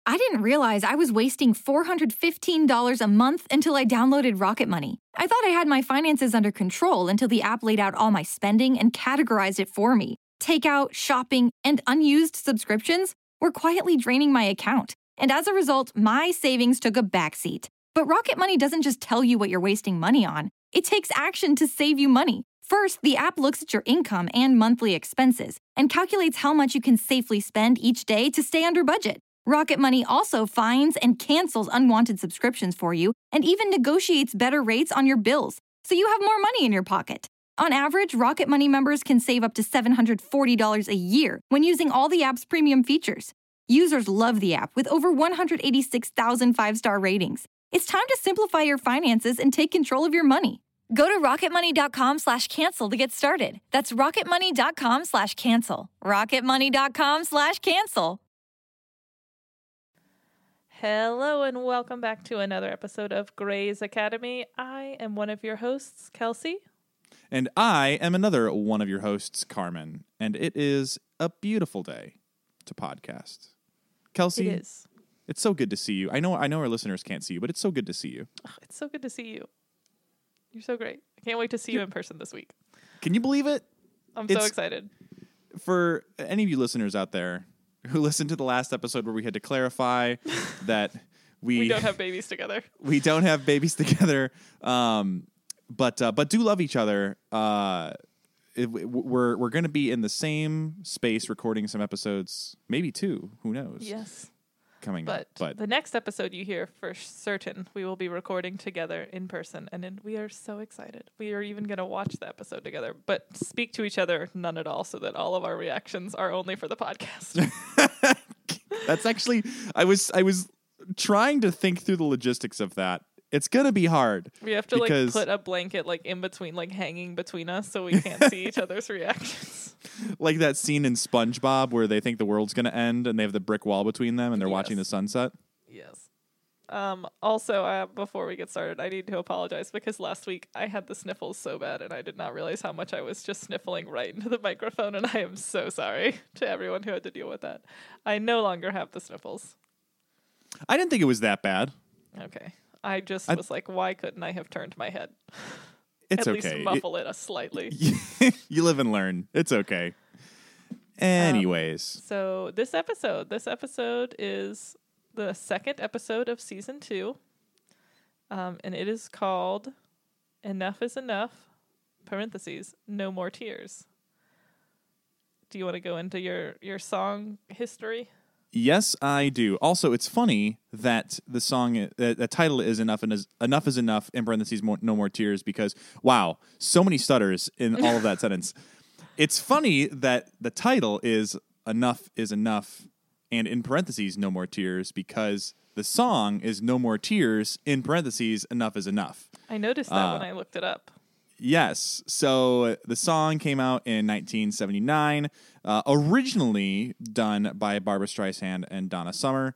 I didn't realize I was wasting $415 a month until I downloaded Rocket Money. I thought I had my finances under control until the app laid out all my spending and categorized it for me. Takeout, shopping, and unused subscriptions were quietly draining my account. And as a result, my savings took a backseat. But Rocket Money doesn't just tell you what you're wasting money on. It takes action to save you money. First, the app looks at your income and monthly expenses and calculates how much you can safely spend each day to stay under budget. Rocket Money also finds and cancels unwanted subscriptions for you and even negotiates better rates on your bills, so you have more money in your pocket. On average, Rocket Money members can save up to $740 a year when using all the app's premium features. Users love the app with over 186,000 five-star ratings. It's time to simplify your finances and take control of your money. Go to rocketmoney.com/cancel to get started. That's rocketmoney.com/cancel. rocketmoney.com/cancel. Hello and welcome back to another episode of Grey's Academy. I am one of your hosts, Kelsey. And I am another one of your hosts, Carmen. And it is a beautiful day to podcast. Kelsey, It is. It's so good to see you. I know our listeners can't see you, but it's so good to see you. Oh, it's so good to see you. You're so great. I can't wait to see you in person this week. Can you believe it? I'm so excited. For any of you listeners out there who listened to the last episode where we had to clarify that we don't have babies together. We don't have babies together, but do love each other. We're going to be in the same space recording some episodes, maybe two. Who knows? Yes. Coming up. But the next episode you hear for certain, we will be recording together in person, and we are so excited. We are even going to watch the episode together, but speak to each other none at all, so that all of our reactions are only for the podcast. That's actually, I was trying to think through the logistics of that. It's going to be hard. We have to put a blanket in between, hanging between us so we can't see each other's reactions. Like that scene in SpongeBob where they think the world's going to end and they have the brick wall between them and they're watching the sunset. Yes. Also, before we get started, I need to apologize because last week I had the sniffles so bad and I did not realize how much I was just sniffling right into the microphone, and I am so sorry to everyone who had to deal with that. I no longer have the sniffles. I didn't think it was that bad. Okay. I was like, why couldn't I have turned my head? It's At okay. least muffle it slightly. You live and learn. It's okay. Anyways. So this episode is the second episode of season 2. And it is called Enough is Enough, parentheses, No More Tears. Do you want to go into your song history? Yes, I do. Also, it's funny that the song, the title is Enough is Enough, in parentheses, No More Tears, because, wow, so many stutters in all of that sentence. It's funny that the title is Enough is Enough, and in parentheses, No More Tears, because the song is No More Tears, in parentheses, Enough is Enough. I noticed that when I looked it up. Yes. So the song came out in 1979, originally done by Barbra Streisand and Donna Summer.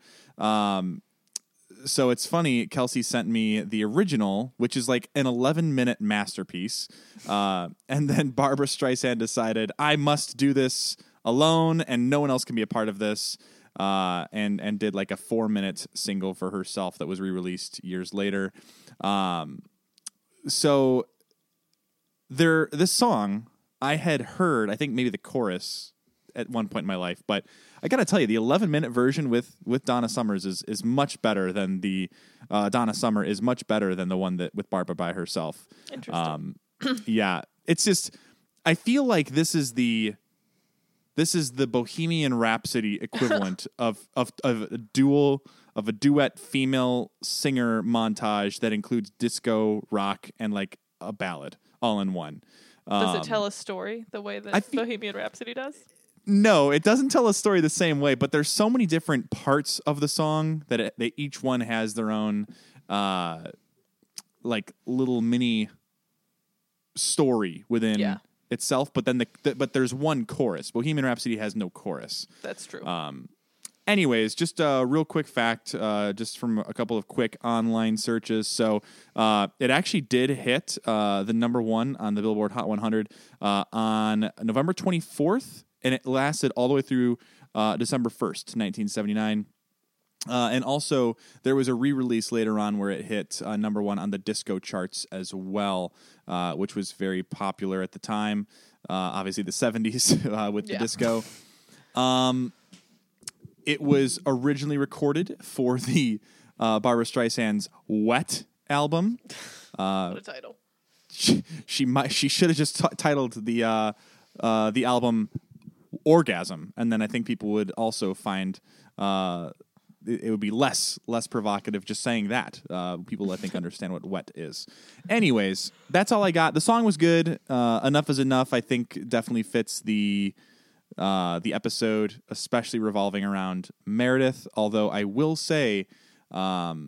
So it's funny, Kelsey sent me the original, which is like an 11-minute masterpiece. And then Barbra Streisand decided, I must do this alone and no one else can be a part of this. And did like a 4-minute single for herself that was re-released years later. So this song I had heard, I think maybe the chorus at one point in my life, but I gotta tell you, the 11-minute version with Donna Summers is much better than the Donna Summer is much better than the one that with Barbra by herself. Interesting. Yeah, it's just, I feel like this is the Bohemian Rhapsody equivalent of a duet female singer montage that includes disco, rock, and like a ballad all in one. Does it tell a story the way that Bohemian Rhapsody does? No, it doesn't tell a story the same way, but there's so many different parts of the song that each one has their own like little mini story within itself, but then but there's one chorus. Bohemian Rhapsody has no chorus. That's true. Anyways, just a real quick fact, just from a couple of quick online searches. So it actually did hit the number 1 on the Billboard Hot 100 on November 24th, and it lasted all the way through December 1st, 1979. And also, there was a re-release later on where it hit number 1 on the disco charts as well, which was very popular at the time. Obviously, the 70s with the disco. It was originally recorded for the Barbra Streisand's Wet album. What a title. She should have just titled the album Orgasm, and then I think people would also find it would be less provocative just saying that. People, I think, understand what wet is. Anyways, that's all I got. The song was good. Enough is Enough, I think, definitely fits the episode, especially revolving around Meredith. Although I will say, I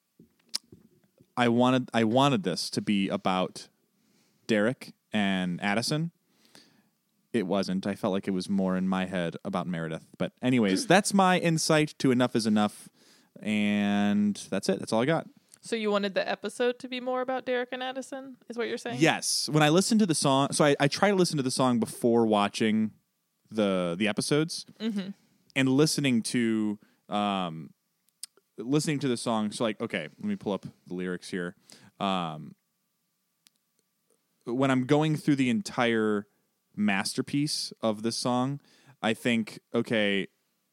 wanted this to be about Derek and Addison. It wasn't. I felt like it was more in my head about Meredith. But anyways, that's my insight to Enough is Enough. And that's it. That's all I got. So you wanted the episode to be more about Derek and Addison, is what you're saying? Yes. When I listened to the song, so I try to listen to the song before watching the episodes. Mm-hmm. And listening to the song. So like, okay, let me pull up the lyrics here. When I'm going through the entire masterpiece of this song, I think, okay,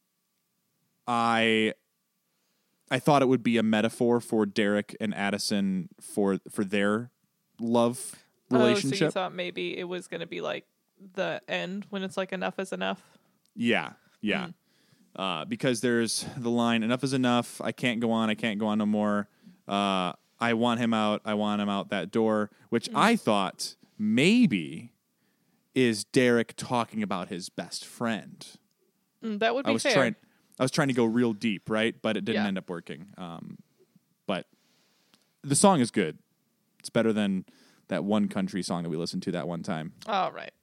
I thought it would be a metaphor for Derek and Addison for their love relationship. So you thought maybe it was going to be like the end when it's like enough is enough? Yeah. Because there's the line, enough is enough, I can't go on no more. I want him out that door, which I thought maybe is Derek talking about his best friend. That would be fair. I was trying to go real deep, right? But it didn't end up working. But the song is good. It's better than that one country song that we listened to that one time. All right.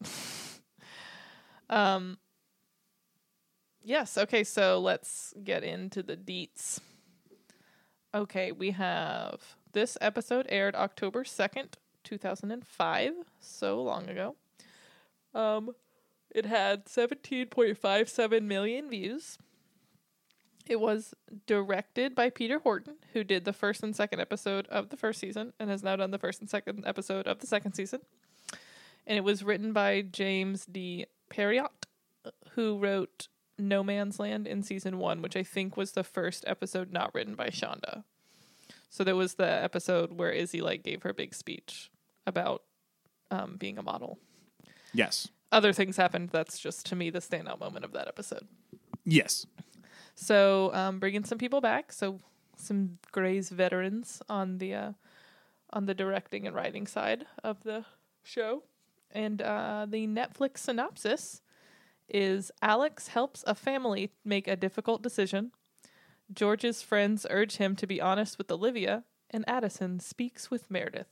Yes, okay, so let's get into the deets. Okay, we have this episode aired October 2nd, 2005, so long ago. It had 17.57 million views. It was directed by Peter Horton, who did the first and second episode of the first season and has now done the first and second episode of the second season. And it was written by James D. Perriott, who wrote No Man's Land in season 1, which I think was the first episode not written by Shonda. So there was the episode where Izzy gave her big speech about being a model. Yes. Other things happened. That's just, to me, the standout moment of that episode. Yes. So, bringing some people back. So, some Grey's veterans on the directing and writing side of the show. And the Netflix synopsis is Alex helps a family make a difficult decision. George's friends urge him to be honest with Olivia. And Addison speaks with Meredith.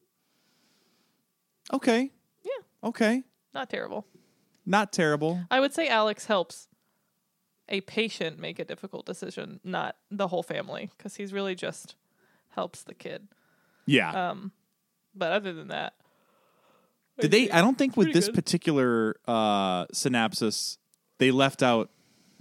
Okay. Yeah. Okay. Not terrible. Not terrible. I would say Alex helps a patient make a difficult decision, not the whole family, because he's really just helps the kid. Yeah. But other than that, I don't think with this good. particular synopsis, they left out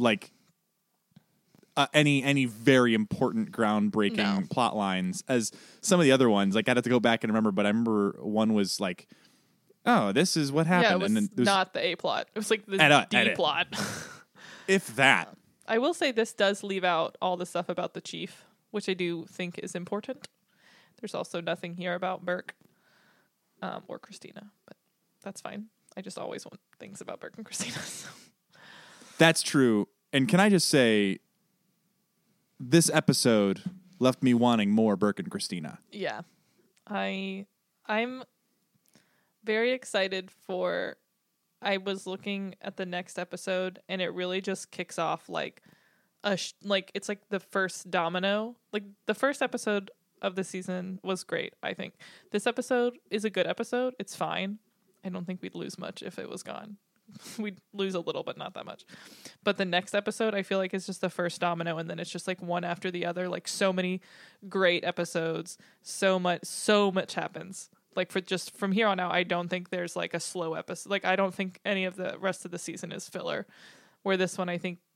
any very important groundbreaking plot lines as some of the other ones. I had to go back and remember, but I remember one was oh, this is what happened. Yeah, it was, and then it was not the A plot. It was the D plot. If that. I will say this does leave out all the stuff about the chief, which I do think is important. There's also nothing here about Burke or Christina, but that's fine. I just always want things about Burke and Christina. So. That's true. And can I just say, this episode left me wanting more Burke and Christina. Yeah. I'm very excited for... I was looking at the next episode, and it really just kicks off it's the first domino. The first episode of the season was great, I think. This episode is a good episode. It's fine. I don't think we'd lose much if it was gone. We'd lose a little, but not that much. But the next episode, I feel like is just the first domino, and then it's just one after the other. So many great episodes. So much happens. From here on out, I don't think there's a slow episode. I don't think any of the rest of the season is filler. Where this one, I think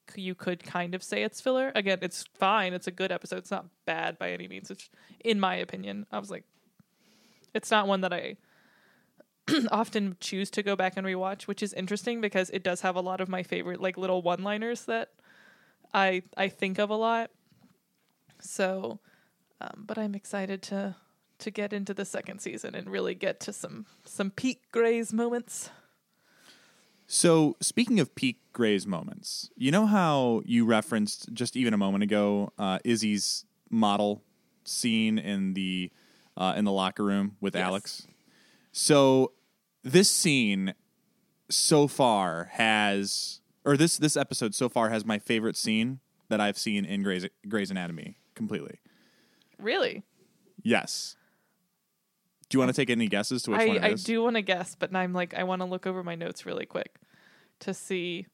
you could kind of say it's filler. Again, it's fine. It's a good episode. It's not bad by any means. It's, in my opinion, I was like, it's not one that I often choose to go back and rewatch, which is interesting because it does have a lot of my favorite like little one-liners that I think of a lot. So, but I'm excited to get into the second season and really get to some peak Grey's moments. So, speaking of peak Grey's moments, you know how you referenced just even a moment ago Izzy's model scene in the locker room with Yes. Alex? So, this scene so far has, or this episode so far has my favorite scene that I've seen in Grey's Anatomy completely. Really? Yes. Do you want to take any guesses to which one it I is? do want to guess, but I'm like, I want to look over my notes really quick to see.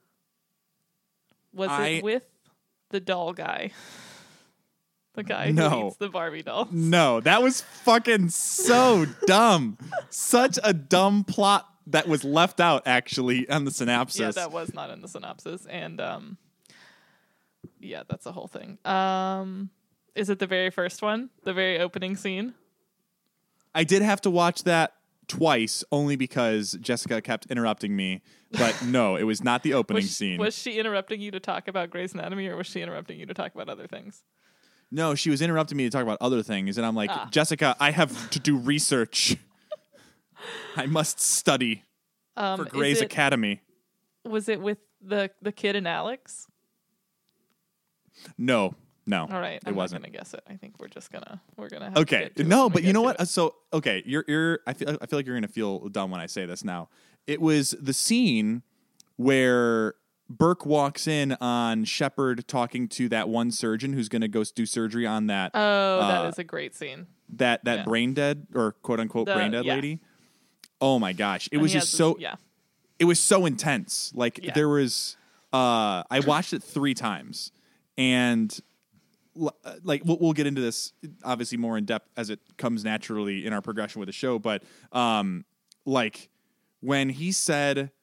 Was it with the doll guy? The guy who eats the Barbie doll. No, that was fucking so dumb. Such a dumb plot that was left out, actually, on the synopsis. Yeah, that was not in the synopsis. And, yeah, that's the whole thing. Is it the very first one? The very opening scene? I did have to watch that twice, only because Jessica kept interrupting me. But no, it was not the opening scene. Was she interrupting you to talk about Grey's Anatomy, or was she interrupting you to talk about other things? No, she was interrupting me to talk about other things. And I'm like, Jessica, I have to do research. I must study for Grey's Academy. Was it with the kid and Alex? No. All right, I'm wasn't. not gonna guess it. I think we're gonna have Okay. To get to No, it but you know what? So okay, you're I feel like you're gonna feel dumb when I say this now. It was the scene where Burke walks in on Shepard talking to that one surgeon who's gonna go do surgery on that that is a great scene. that brain dead or quote unquote brain dead lady. Oh my gosh. It was just so it was so intense. Like there was I watched it 3 times, and like we'll get into this obviously more in depth as it comes naturally in our progression with the show, but like when he said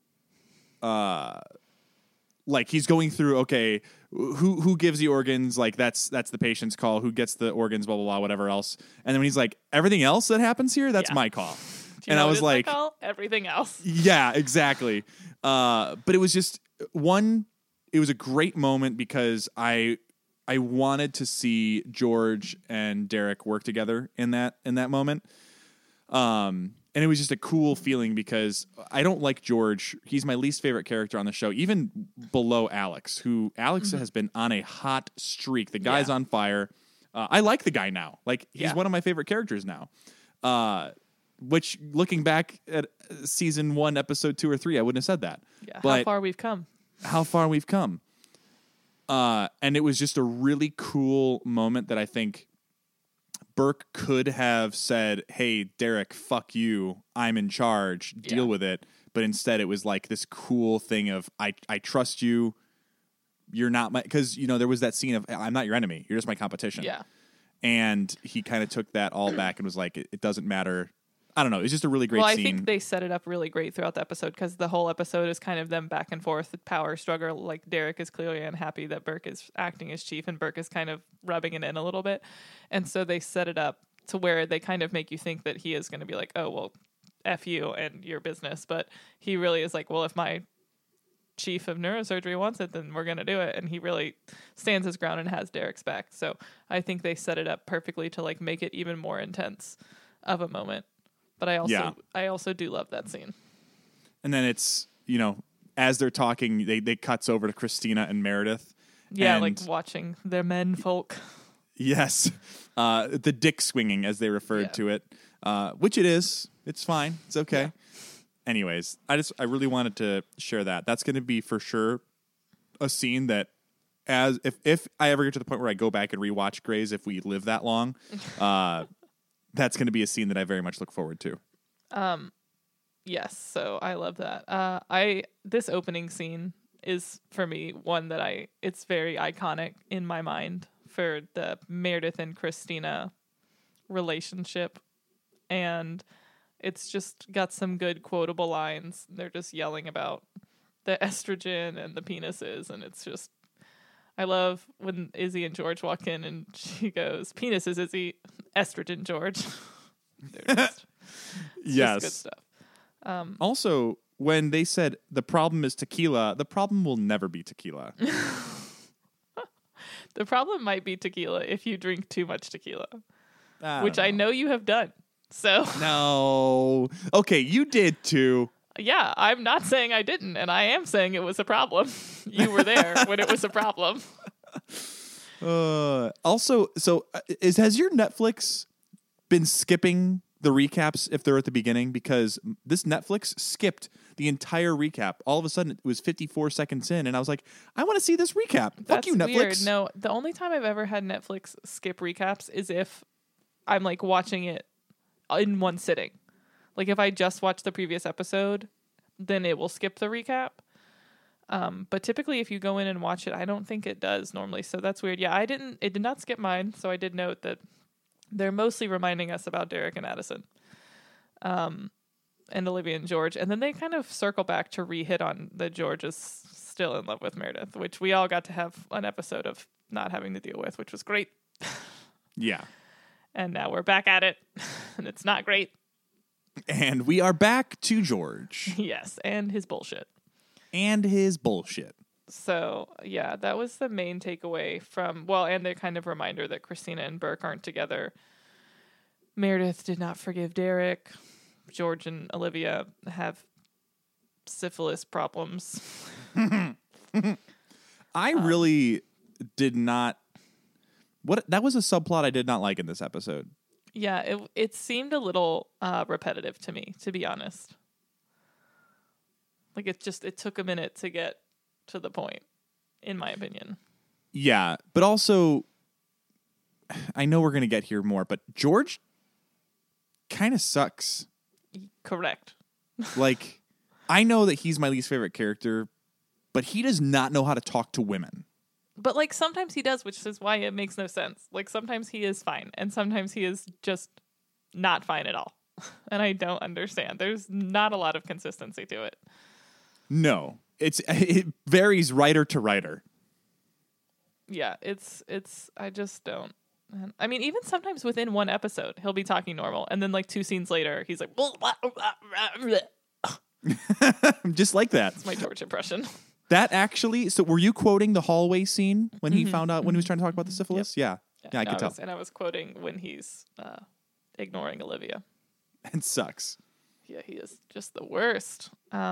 like he's going through, okay, who gives the organs, like that's the patient's call, who gets the organs, blah blah blah, whatever else, and then when he's like, everything else that happens here, that's my call. And I was like, everything else. Yeah, exactly. But it was just it was a great moment because I wanted to see George and Derek work together in that moment. And it was just a cool feeling because I don't like George. He's my least favorite character on the show, even below Alex, who Alex has been on a hot streak. The guy's on fire. I like the guy now. Like, he's one of my favorite characters now. Which, looking back at season 1, episode 2 or 3, I wouldn't have said that. Yeah, but how far we've come. And it was just a really cool moment that I think Burke could have said, hey, Derek, fuck you. I'm in charge. Deal with it. But instead it was like this cool thing of, I trust you. You're not my... Because, you know, there was that scene of, I'm not your enemy. You're just my competition. Yeah. And he kind of took that all back and was like, it doesn't matter. I don't know. It's just a really great scene. Well, I think they set it up really great throughout the episode because the whole episode is kind of them back and forth, the power struggle. Like, Derek is clearly unhappy that Burke is acting as chief, and Burke is kind of rubbing it in a little bit. And so they set it up to where they kind of make you think that he is going to be like, oh, well, F you and your business. But he really is like, well, if my chief of neurosurgery wants it, then we're going to do it. And he really stands his ground and has Derek's back. So I think they set it up perfectly to like make it even more intense of a moment. But I also do love that scene. And then it's, you know, as they're talking, they cuts over to Christina and Meredith. Yeah, and like watching their men folk. Yes. The dick swinging, as they referred to it, which it is. It's fine. It's okay. Yeah. Anyways, I really wanted to share that. That's going to be for sure a scene that, as if I ever get to the point where I go back and rewatch Grey's, if we live that long, that's going to be a scene that I very much look forward to. Yes, so I love that. This opening scene is for me one that it's very iconic in my mind for the Meredith and Christina relationship, and it's just got some good quotable lines. They're just yelling about the estrogen and the penises, and it's just, I love when Izzy and George walk in and she goes, "Penises, Izzy, estrogen, George." They're just, Yes. just good stuff. Also, when they said the problem is tequila, the problem will never be tequila. The problem might be tequila if you drink too much tequila, which don't I know you have done. So No. Okay, you did too. yeah, I'm not saying I didn't, and I am saying it was a problem. You were there when it was a problem. Also, so has your Netflix been skipping the recaps if they're at the beginning? Because this Netflix skipped the entire recap. All of a sudden, it was 54 seconds in, and I was like, I want to see this recap. Fuck That's you, Netflix. weird. No, the only time I've ever had Netflix skip recaps is if I'm like watching it in one sitting. Like if I just watched the previous episode, then it will skip the recap. But typically if you go in and watch it, I don't think it does normally. So that's weird. Yeah, it did not skip mine. So I did note that they're mostly reminding us about Derek and Addison. And Olivia and George. And then they kind of circle back to re-hit on that George is still in love with Meredith, which we all got to have an episode of not having to deal with, which was great. Yeah. And now we're back at it, and it's not great. And we are back to George. Yes, and his bullshit. And his bullshit. So, yeah, that was the main takeaway from, well, and the kind of reminder that Christina and Burke aren't together. Meredith did not forgive Derek. George and Olivia have syphilis problems. I really did not. That was a subplot I did not like in this episode. Yeah, it seemed a little repetitive to me, to be honest. Like it took a minute to get to the point, in my opinion. Yeah, but also, I know we're going to get here more, but George kind of sucks. Correct. Like, I know that he's my least favorite character, but he does not know how to talk to women. But, like, sometimes he does, which is why it makes no sense. Like, sometimes he is fine, and sometimes he is just not fine at all. And I don't understand. There's not a lot of consistency to it. No. It varies writer to writer. Yeah, I just don't. I mean, even sometimes within one episode, he'll be talking normal, and then, like, 2 scenes later, he's like, just like that. It's my George impression. That actually, so were you quoting the hallway scene when he found out, when he was trying to talk about the syphilis? Yep. Yeah, I could tell. And I was quoting when he's ignoring Olivia. It sucks. Yeah, he is just the worst.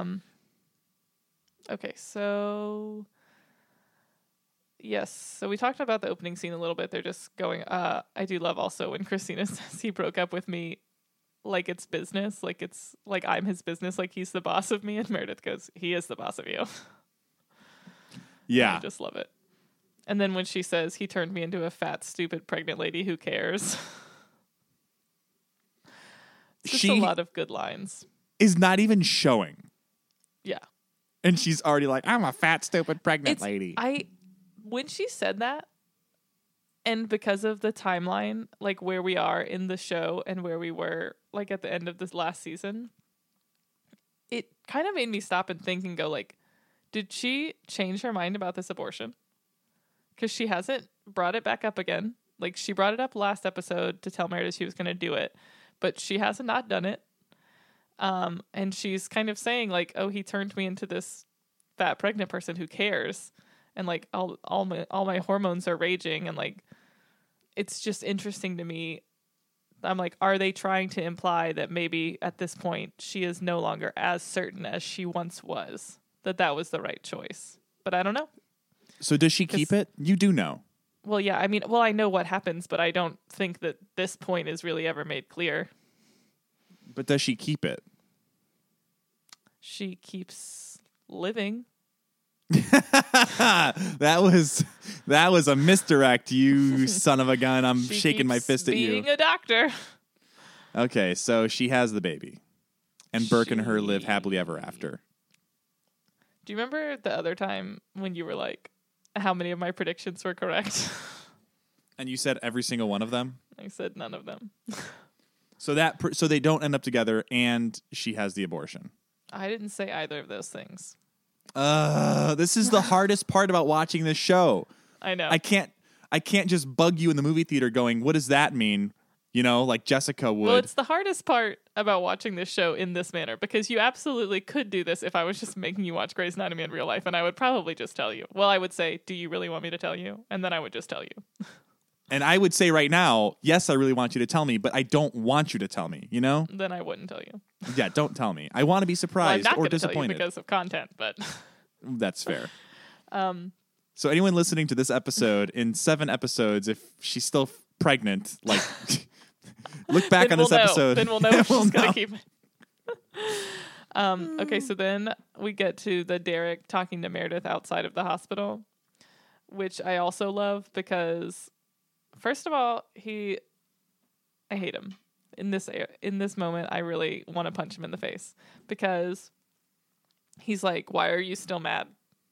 Okay, so yes, so we talked about the opening scene a little bit. They're just going, I do love also when Christina says he broke up with me like it's business, like it's like I'm his business, like he's the boss of me, and Meredith goes, he is the boss of you. Yeah. I just love it. And then when she says he turned me into a fat, stupid, pregnant lady who cares. Just a lot of good lines. Is not even showing. Yeah. And she's already like, I'm a fat, stupid, pregnant lady. When she said that, and because of the timeline, like where we are in the show and where we were like at the end of this last season, it kind of made me stop and think and go like, did she change her mind about this abortion? Because she hasn't brought it back up again. Like she brought it up last episode to tell Meredith she was going to do it, but she has not done it. And she's kind of saying like, oh, he turned me into this fat pregnant person who cares. And like all my hormones are raging. And like, it's just interesting to me. I'm like, are they trying to imply that maybe at this point she is no longer as certain as she once was, that was the right choice? But I don't know. So does she keep it? You do know. Well, yeah. I mean, I know what happens, but I don't think that this point is really ever made clear. But does she keep it? She keeps living. That was a misdirect, you son of a gun. I'm shaking my fist at you. Being a doctor. Okay, so she has the baby. And Burke and her live happily ever after. Do you remember the other time when you were like, how many of my predictions were correct? And you said every single one of them? I said none of them. So they don't end up together and she has the abortion. I didn't say either of those things. This is the hardest part about watching this show. I know. I can't just bug you in the movie theater going, what does that mean? You know, like Jessica would. Well, it's the hardest part about watching this show in this manner, because you absolutely could do this if I was just making you watch Grey's Anatomy in real life, and I would probably just tell you. Well, I would say, do you really want me to tell you? And then I would just tell you. And I would say right now, yes, I really want you to tell me, but I don't want you to tell me, you know? Then I wouldn't tell you. Yeah, don't tell me. I want to be Well, I'm surprised not or going to tell you disappointed. because of content, but That's fair. So anyone listening to this episode, in 7 episodes, if she's still pregnant, like, look back then on this we'll know. episode. Then we'll know if We'll she's going know. to keep it. Okay, so then we get to the Derek talking to Meredith outside of the hospital, which I also love because, first of all, I hate him. In this moment, I really want to punch him in the face because he's like, "Why are you still mad?"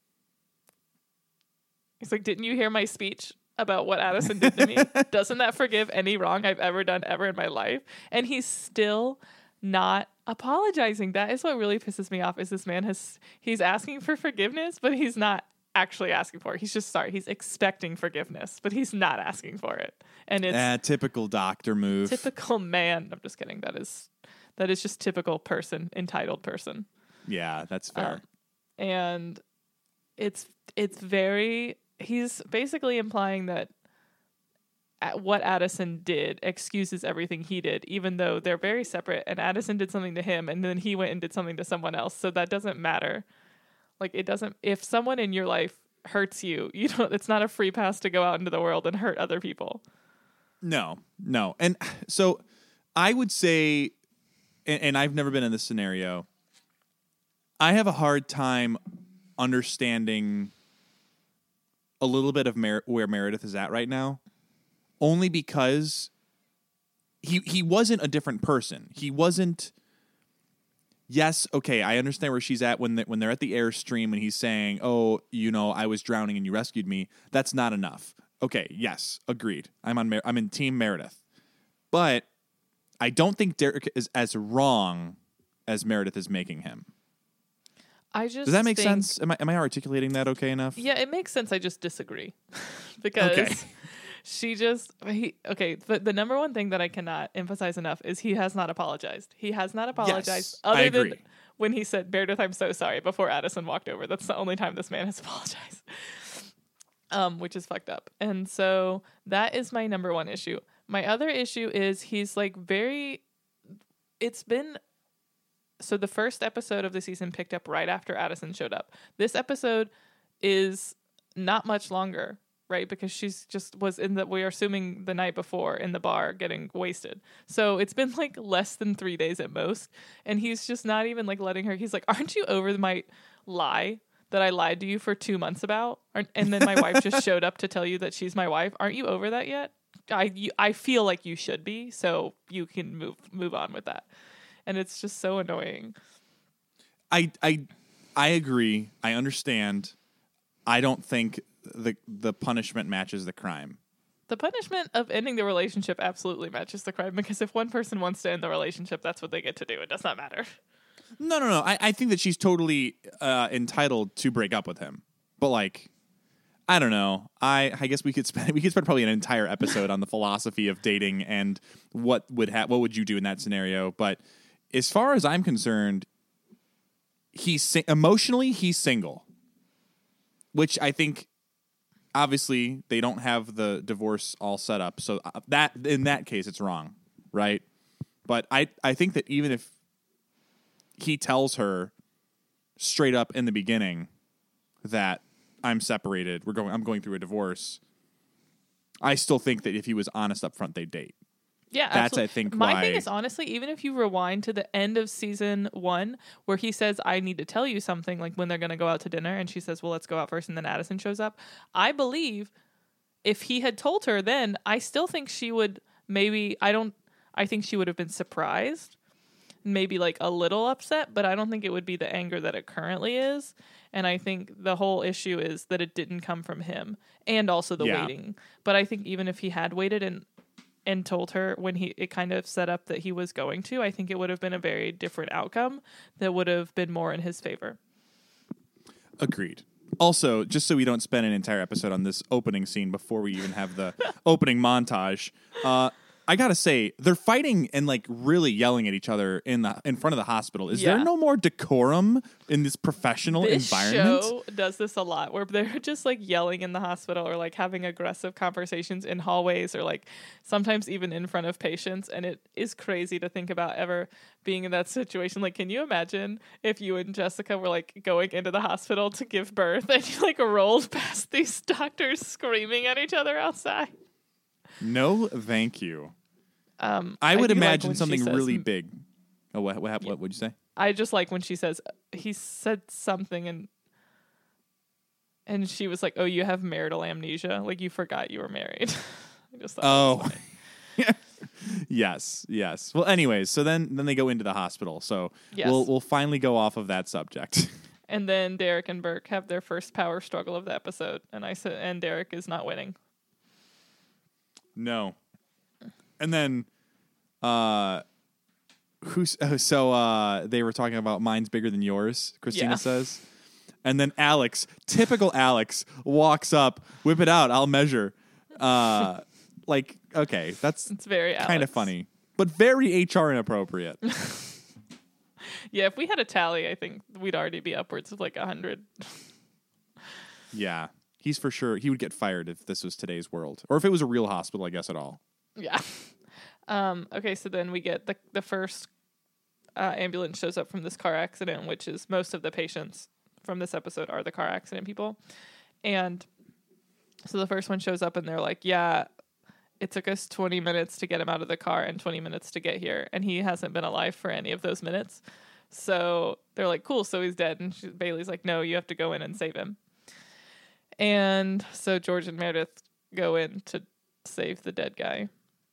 He's like, "Didn't you hear my speech about what Addison did to me? Doesn't that forgive any wrong I've ever done ever in my life?" And he's still not apologizing. That is what really pisses me off, is this man he's asking for forgiveness, but he's not actually asking for it. He's just sorry. He's expecting forgiveness, but he's not asking for it. And it's Typical doctor move. typical man. I'm just kidding. That is just typical person, entitled person. Yeah, that's fair. And it's very, he's basically implying that what Addison did excuses everything he did, even though they're very separate, and Addison did something to him and then he went and did something to someone else. So that doesn't matter. Like, it doesn't, if someone in your life hurts you, it's not a free pass to go out into the world and hurt other people. No. And so I would say, and I've never been in this scenario, I have a hard time understanding a little bit of where Meredith is at right now, only because he wasn't a different person. He wasn't. Yes, okay, I understand where she's at when they're at the Airstream and he's saying, "Oh, I was drowning and you rescued me." That's not enough. Okay, yes, agreed. I'm in Team Meredith, but I don't think Derek is as wrong as Meredith is making him. Does that make sense? Am I articulating that okay enough? Yeah, it makes sense. I just disagree because Okay. The number one thing that I cannot emphasize enough is he has not apologized. He has not apologized Yes, other I than agree. when he said, "Meredith, I'm so sorry," before Addison walked over. That's the only time this man has apologized. Which is fucked up. And so that is my number one issue. My other issue is he's like so the first episode of the season picked up right after Addison showed up. This episode is not much longer, right? Because she's just we're assuming the night before in the bar getting wasted. So it's been like less than 3 days at most. And he's just not even like letting her, he's like, "Aren't you over my lie that I lied to you for 2 months about? And then my wife just showed up to tell you that she's my wife. Aren't you over that yet? I feel like you should be, so you can move on with that." And it's just so annoying. I agree. I understand. I don't think the punishment matches the crime. The punishment of ending the relationship absolutely matches the crime, because if one person wants to end the relationship, that's what they get to do. It does not matter. No. I think that she's totally entitled to break up with him. But like, I don't know. I guess we could spend probably an entire episode on the philosophy of dating and what would you do in that scenario. But as far as I'm concerned, emotionally he's single, which I think obviously they don't have the divorce all set up. So that in that case it's wrong, right? But I think that even if he tells her straight up in the beginning that I'm separated, I'm going through a divorce, I still think that if he was honest up front, they'd date. Yeah, That's, absolutely. I think, my why- thing is, honestly, even if you rewind to the end of season 1, where he says, "I need to tell you something," like when they're going to go out to dinner, and she says, "Well, let's go out first," and then Addison shows up. I believe if he had told her then, I still think she would I think she would have been surprised, maybe like a little upset, but I don't think it would be the anger that it currently is. And I think the whole issue is that it didn't come from him, and also the waiting. But I think even if he had waited and told her when it kind of set up that he was going to, I think it would have been a very different outcome that would have been more in his favor. Agreed. Also, just so we don't spend an entire episode on this opening scene before we even have the opening montage, I gotta say they're fighting and like really yelling at each other in front of the hospital. Is there no more decorum in this professional environment? This show does this a lot, where they're just like yelling in the hospital or like having aggressive conversations in hallways or like sometimes even in front of patients, and it is crazy to think about ever being in that situation. Like, can you imagine if you and Jessica were like going into the hospital to give birth and you like rolled past these doctors screaming at each other outside? No, thank you. I would imagine something really big. Oh, what would you say? I just like when she says he said something and she was like, "Oh, you have marital amnesia, like you forgot you were married." I just thought that was funny. Yes. Well, anyways, so then they go into the hospital. So we'll finally go off of that subject. And then Derek and Burke have their first power struggle of the episode, and Derek is not winning. No. And then they were talking about mine's bigger than yours, Christina says. And then Alex, typical Alex, walks up, whip it out, I'll measure. Like, okay, it's very kind of funny, but very HR inappropriate. Yeah, if we had a tally, I think we'd already be upwards of like 100. Yeah. He's for sure, he would get fired if this was today's world. Or if it was a real hospital, I guess, at all. Yeah. Okay, so then we get the first ambulance shows up from this car accident, which is most of the patients from this episode are the car accident people. And so the first one shows up and they're like, yeah, it took us 20 minutes to get him out of the car and 20 minutes to get here. And he hasn't been alive for any of those minutes. So they're like, cool, so he's dead. And Bailey's like, no, you have to go in and save him. And so George and Meredith go in to save the dead guy.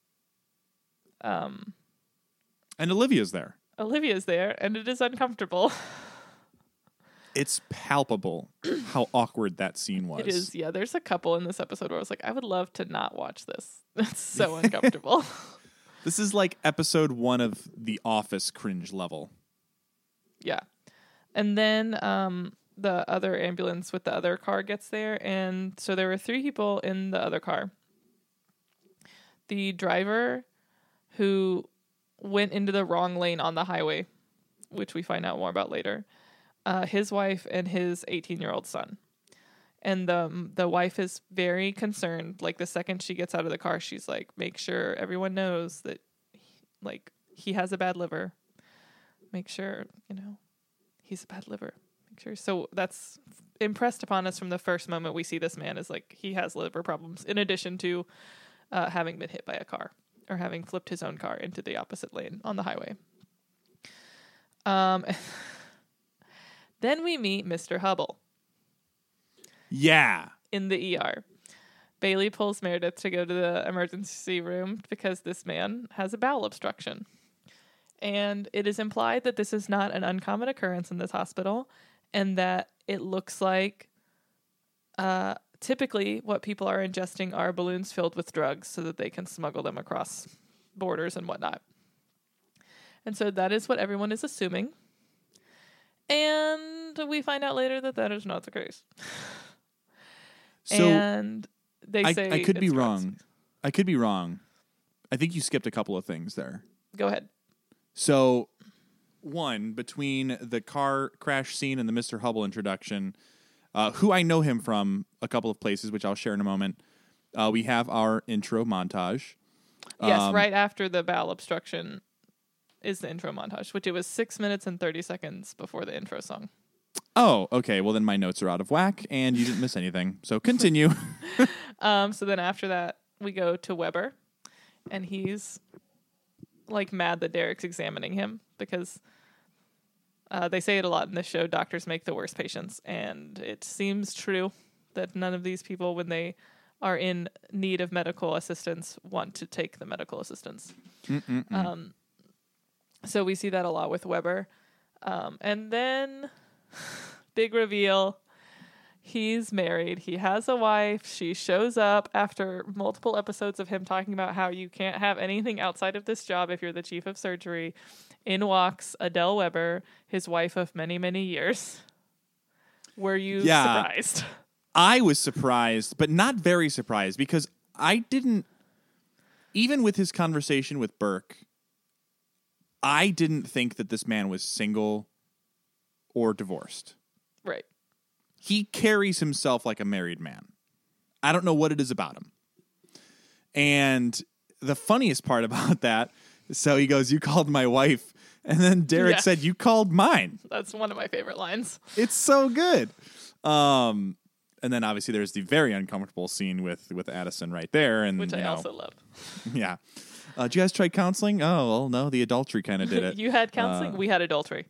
And Olivia's there. Olivia's there, and it is uncomfortable. It's palpable how awkward that scene was. It is, yeah. There's a couple in this episode where I was like, I would love to not watch this. It's so uncomfortable. This is like episode 1 of The Office cringe level. Yeah. And then the other ambulance with the other car gets there, and so there were 3 people in the other car. The driver who went into the wrong lane on the highway, which we find out more about later, his wife and his 18-year-old son. And the wife is very concerned. Like, the second she gets out of the car, she's like, make sure everyone knows that, he has a bad liver. Make sure, he's a bad liver. Make sure. So that's impressed upon us from the first moment we see this man is like, he has liver problems, in addition to having been hit by a car or having flipped his own car into the opposite lane on the highway. Then we meet Mr. Hubble. Yeah. In the ER. Bailey pulls Meredith to go to the emergency room because this man has a bowel obstruction. And it is implied that this is not an uncommon occurrence in this hospital, and that it looks like typically what people are ingesting are balloons filled with drugs so that they can smuggle them across borders and whatnot. And so that is what everyone is assuming. And we find out later that that is not the case. So and they say I could be it's wrong. drugs. I could be wrong. I think you skipped a couple of things there. Go ahead. So, one, between the car crash scene and the Mr. Hubble introduction, who I know him from a couple of places, which I'll share in a moment, we have our intro montage. Yes, right after the bowel obstruction is the intro montage, which it was 6 minutes and 30 seconds before the intro song. Oh, okay. Well, then my notes are out of whack, and you didn't miss anything. So continue. So then after that, we go to Weber, and he's mad that Derek's examining him because they say it a lot in this show. Doctors make the worst patients, and it seems true that none of these people, when they are in need of medical assistance, want to take the medical assistance. So we see that a lot with Weber. And then big reveal. He's married. He has a wife. She shows up after multiple episodes of him talking about how you can't have anything outside of this job if you're the chief of surgery. In walks Adele Weber, his wife of many, many years. Were you Yeah. surprised? I was surprised, but not very surprised, because I didn't, even with his conversation with Burke, I didn't think that this man was single or divorced. Right. He carries himself like a married man. I don't know what it is about him. And the funniest part about that, so he goes, "You called my wife." And then Derek Yeah. said, "You called mine." That's one of my favorite lines. It's so good. And then obviously there's the very uncomfortable scene with Addison right there. And, Which you I know, also love. yeah. Did you guys try counseling? Oh, well, no, the adultery kind of did it. You had counseling. We had adultery.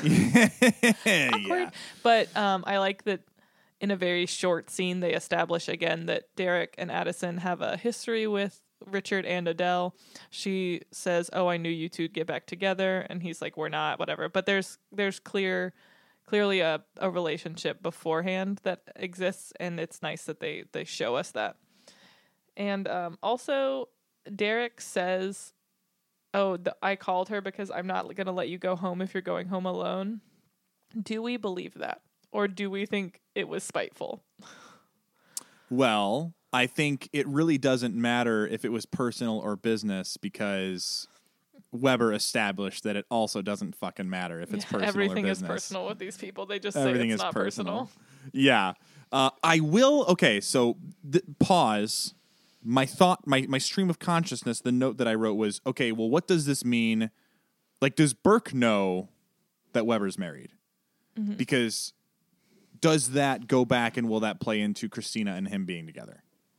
Yeah. But I like that in a very short scene, they establish again that Derek and Addison have a history with Richard and Adele. She says, "Oh, I knew you two'd get back together," and he's like, "We're not, whatever." But there's clearly a relationship beforehand that exists, and it's nice that they show us that. And also, Derek says, "Oh, I called her because I'm not going to let you go home if you're going home alone." Do we believe that? Or do we think it was spiteful? Well, I think it really doesn't matter if it was personal or business, because Weber established that it also doesn't fucking matter if it's personal Everything or is business. personal with these people. They just Everything say it's is not personal. Yeah. I will. Okay. So pause. My thought, my stream of consciousness, the note that I wrote was, okay, well, what does this mean? Like, does Burke know that Weber's married? Mm-hmm. Because does that go back, and will that play into Christina and him being together?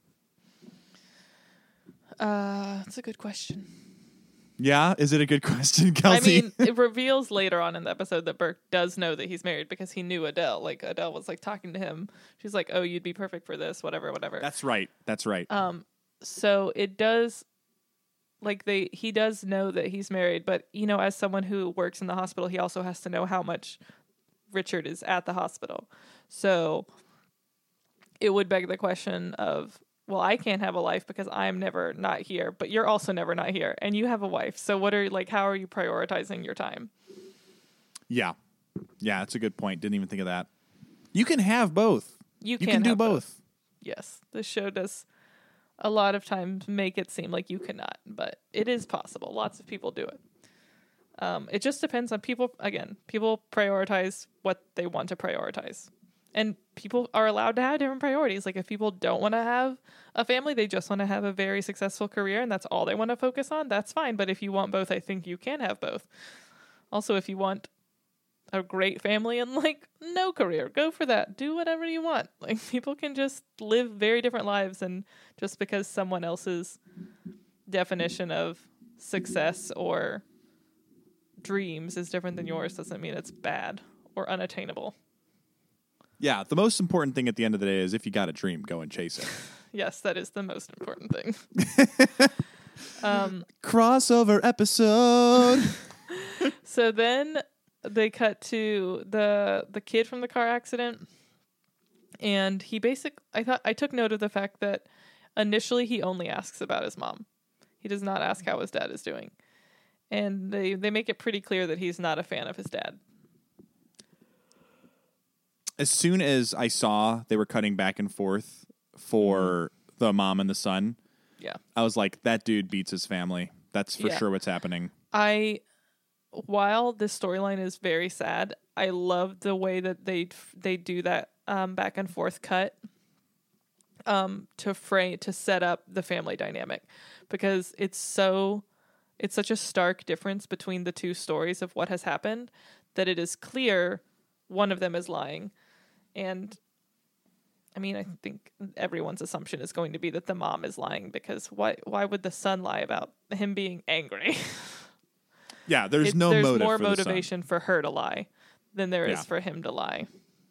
That's a good question. Yeah, is it a good question, Kelsey? I mean, it reveals later on in the episode that Burke does know that he's married because he knew Adele. Like, Adele was like talking to him. She's like, "Oh, you'd be perfect for this, whatever." That's right. So it does, like, he does know that he's married, but, you know, as someone who works in the hospital, he also has to know how much Richard is at the hospital. So it would beg the question of, well, I can't have a life because I'm never not here, but you're also never not here, and you have a wife. So how are you prioritizing your time? Yeah, that's a good point. Didn't even think of that. You can have both. You can do have both. Yes, this show does a lot of times make it seem like you cannot, but it is possible. Lots of people do it. It just depends on people. Again, people prioritize what they want to prioritize. And people are allowed to have different priorities. Like, if people don't want to have a family, they just want to have a very successful career, and that's all they want to focus on, that's fine. But if you want both, I think you can have both. Also, if you want a great family and, like, no career, go for that. Do whatever you want. Like, people can just live very different lives, and just because someone else's definition of success or dreams is different than yours doesn't mean it's bad or unattainable. Yeah, the most important thing at the end of the day is, if you got a dream, go and chase it. Yes, that is the most important thing. Crossover episode. So then they cut to the kid from the car accident, and I took note of the fact that initially he only asks about his mom. He does not ask how his dad is doing. And they make it pretty clear that he's not a fan of his dad. As soon as I saw they were cutting back and forth for the mom and the son, Yeah. I was like, that dude beats his family. That's for sure what's happening. While this storyline is very sad, I love the way that they do that back and forth cut to set up the family dynamic, because it's such a stark difference between the two stories of what has happened that it is clear one of them is lying. And I mean, I think everyone's assumption is going to be that the mom is lying, because why would the son lie about him being angry? Yeah, there's motive more for the motivation son. for her to lie than there is Yeah. for him to lie.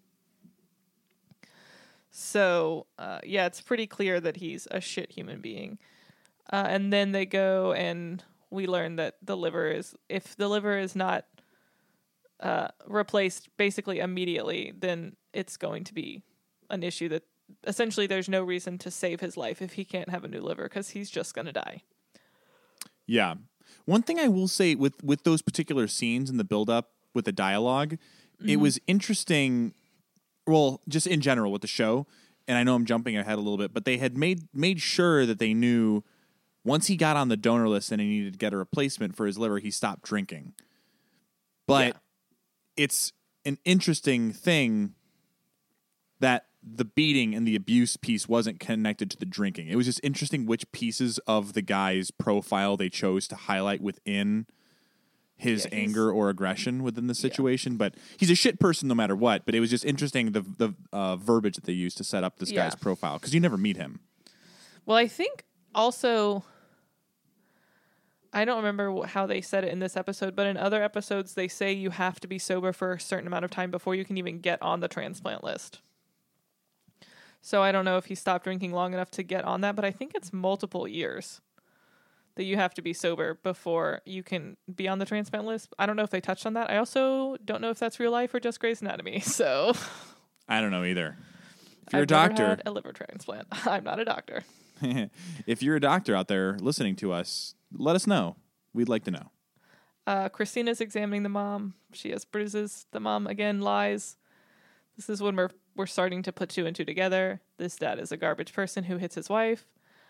So, it's pretty clear that he's a shit human being. And then they go and we learn that if the liver is not replaced basically immediately, then it's going to be an issue that essentially there's no reason to save his life if he can't have a new liver, because he's just going to die. Yeah. One thing I will say with those particular scenes and the build-up with the dialogue, it was interesting well, just in general with the show, and I know I'm jumping ahead a little bit, but they had made sure that they knew once he got on the donor list and he needed to get a replacement for his liver, he stopped drinking. But it's an interesting thing that the beating and the abuse piece wasn't connected to the drinking. It was just interesting which pieces of the guy's profile they chose to highlight within his anger or aggression within the situation. Yeah. But he's a shit person no matter what. But it was just interesting the verbiage that they used to set up this guy's profile, because you never meet him. Well, I think also, I don't remember how they said it in this episode, but in other episodes they say you have to be sober for a certain amount of time before you can even get on the transplant list. So I don't know if he stopped drinking long enough to get on that, but I think it's multiple years that you have to be sober before you can be on the transplant list. I don't know if they touched on that. I also don't know if that's real life or just Grey's Anatomy. So I don't know either. If you're I've a doctor, never had a liver transplant. I'm not a doctor. If you're a doctor out there listening to us, let us know. We'd like to know. Christina's examining the mom. She has bruises. The mom again lies. This is when we're starting to put two and two together. This dad is a garbage person who hits his wife.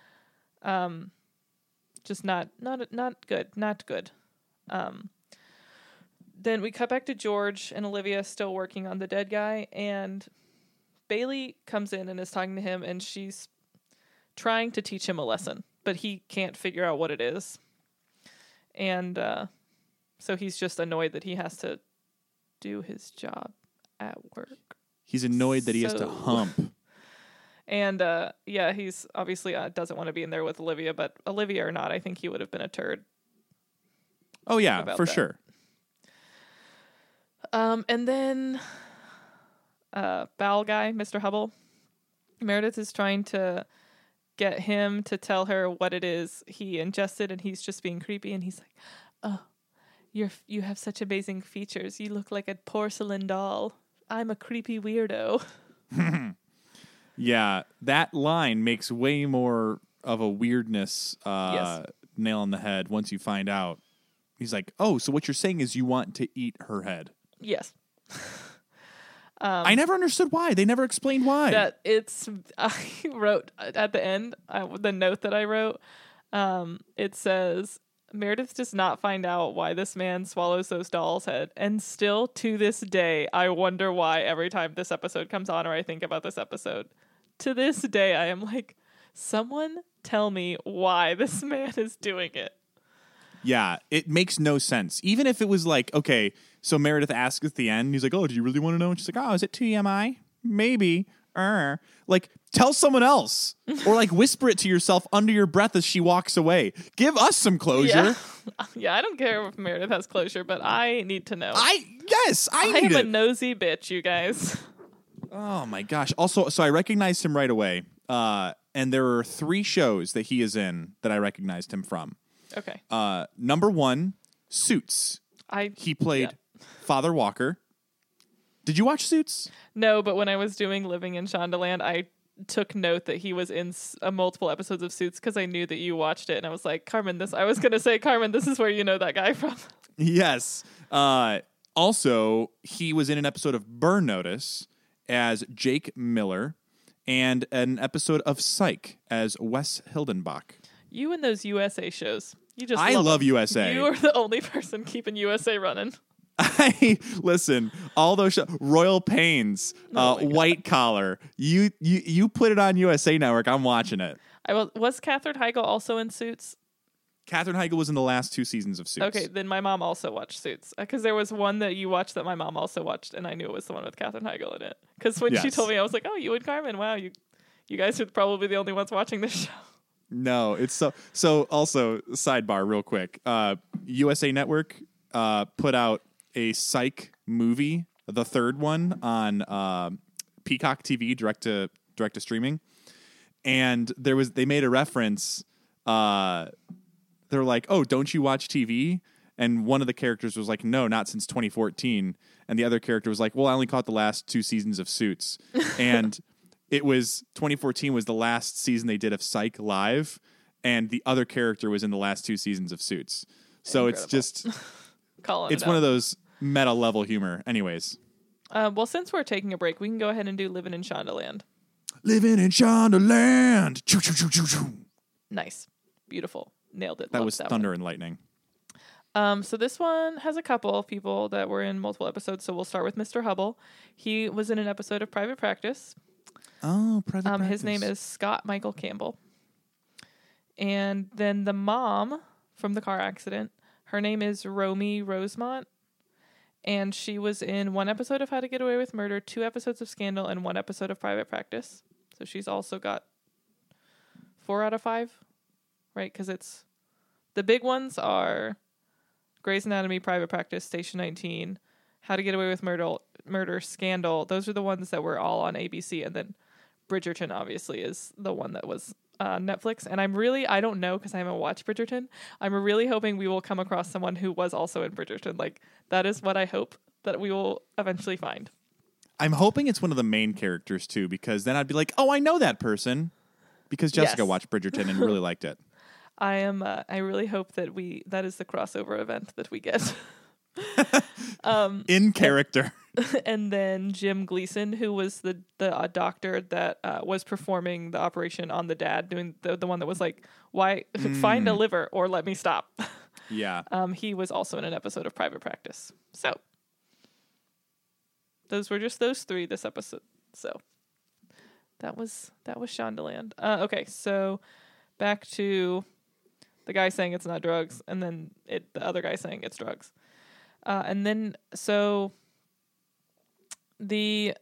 Just not good. Not good. Then we cut back to George and Olivia still working on the dead guy, and Bailey comes in and is talking to him, and she's trying to teach him a lesson, but he can't figure out what it is. And so he's just annoyed that he has to do his job at work. He's annoyed that he has to hump. And, he's obviously doesn't want to be in there with Olivia, but Olivia or not, I think he would have been a turd. Oh, yeah, for sure. And then Bowel guy, Mr. Hubble, Meredith is trying to get him to tell her what it is he ingested, and he's just being creepy, and he's like, oh, you have such amazing features. You look like a porcelain doll. I'm a creepy weirdo. Yeah, that line makes way more of a weirdness nail on the head once you find out. He's like, oh, so what you're saying is you want to eat her head. Yes. I never understood why. They never explained why. I wrote at the end, the note that I wrote, it says, Meredith does not find out why this man swallows those dolls' head. And still to this day, I wonder why every time this episode comes on or I think about this episode. To this day, I am like, someone tell me why this man is doing it. Yeah, it makes no sense. Even if it was like, okay, so Meredith asks at the end, he's like, oh, do you really want to know? And she's like, oh, is it TMI? Maybe. Like, tell someone else. Or like whisper it to yourself under your breath as she walks away. Give us some closure. Yeah, I don't care if Meredith has closure, but I need to know. I need am a nosy bitch, you guys. Oh my gosh. Also, so I recognized him right away. And there are 3 shows that he is in that I recognized him from. Okay. Number 1, Suits. He played Father Walker. Did you watch Suits? No, but when I was doing Living in Shondaland, I took note that he was in multiple episodes of Suits because I knew that you watched it, and I was like, Carmen, this is where you know that guy from. Yes. Also, he was in an episode of Burn Notice as Jake Miller and an episode of Psych as Wes Hildenbach. You and those USA shows. I love USA. You are the only person keeping USA running. Listen, all those shows, Royal Pains, White Collar. You put it on USA Network. I'm watching it. Was Katherine Heigl also in Suits? Katherine Heigl was in the last 2 seasons of Suits. Okay, then my mom also watched Suits because there was one that you watched that my mom also watched, and I knew it was the one with Katherine Heigl in it. Because when she told me, I was like, "Oh, you and Carmen? Wow, you guys are probably the only ones watching this show." No, it's so. Also, sidebar, real quick. USA Network put out a Psych movie, the 3rd one on Peacock TV, direct to streaming, and they made a reference. They're like, "Oh, don't you watch TV?" And one of the characters was like, "No, not since 2014." And the other character was like, "Well, I only caught the last 2 seasons of Suits." And it was 2014 was the last season they did of Psych live, and the other character was in the last 2 seasons of Suits. So Incredible. It's just, it's one of those meta level humor. Anyways, Well, since we're taking a break, we can go ahead and do Living in Shondaland. Living in Shondaland. Choo, choo, choo, choo, choo. Nice. Beautiful. Nailed it. That Loved was thunder and lightning. So this one has a couple of people that were in multiple episodes. So we'll start with Mr. Hubble. He was in an episode of Private Practice. Oh, Private Practice. His name is Scott Michael Campbell. And then the mom from the car accident, her name is Romy Rosemont. And she was in one episode of How to Get Away with Murder, 2 episodes of Scandal, and 1 episode of Private Practice. So she's also got 4 out of 5, right? Because it's the big ones are Grey's Anatomy, Private Practice, Station 19, How to Get Away with Murder, Scandal. Those are the ones that were all on ABC. And then Bridgerton, obviously, is the one that was Netflix. And I don't know because I haven't watched Bridgerton. I'm really hoping we will come across someone who was also in Bridgerton. Like, that is what I hope that we will eventually find. I'm hoping it's one of the main characters, too, because then I'd be like, oh, I know that person. Because Jessica watched Bridgerton and really liked it. I really hope that that is the crossover event that we get. In character. And then Jim Gleason, who was the doctor that was performing the operation on the dad, doing the one that was like, why find a liver or let me stop. Yeah. He was also in an episode of Private Practice. So those were just those 3 this episode. So that was Shondaland. Okay, so back to the guy saying it's not drugs, and then the other guy saying it's drugs. And then, so the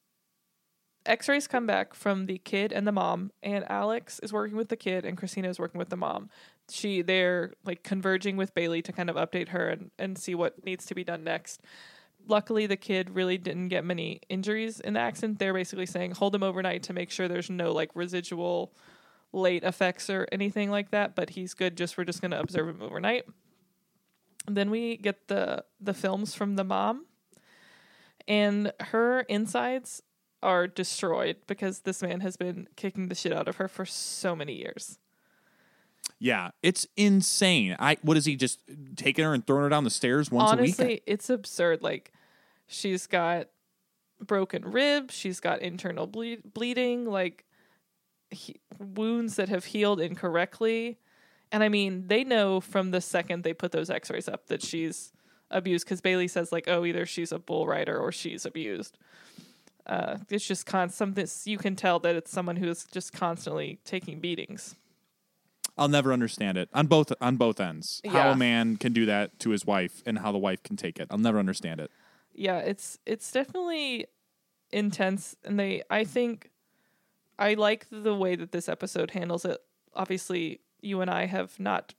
x-rays come back from the kid and the mom, and Alex is working with the kid and Christina is working with the mom. They're like converging with Bailey to kind of update her and see what needs to be done next. Luckily, the kid really didn't get many injuries in the accident. They're basically saying hold him overnight to make sure there's no like residual late effects or anything like that, but he's good. We're just going to observe him overnight. And then we get the films from the mom, and her insides are destroyed because this man has been kicking the shit out of her for so many years. Yeah, it's insane. What is he just taking her and throwing her down the stairs once a week? Honestly, it's absurd. Like, she's got broken ribs, she's got internal bleeding, like wounds that have healed incorrectly. And I mean, they know from the second they put those x-rays up that she's abused, because Bailey says like, oh, either she's a bull rider or she's abused. It's just something you can tell that it's someone who is just constantly taking beatings. I'll never understand it on both ends. Yeah. How a man can do that to his wife and how the wife can take it. I'll never understand it. Yeah, it's definitely intense, and I think I like the way that this episode handles it. Obviously, you and I have not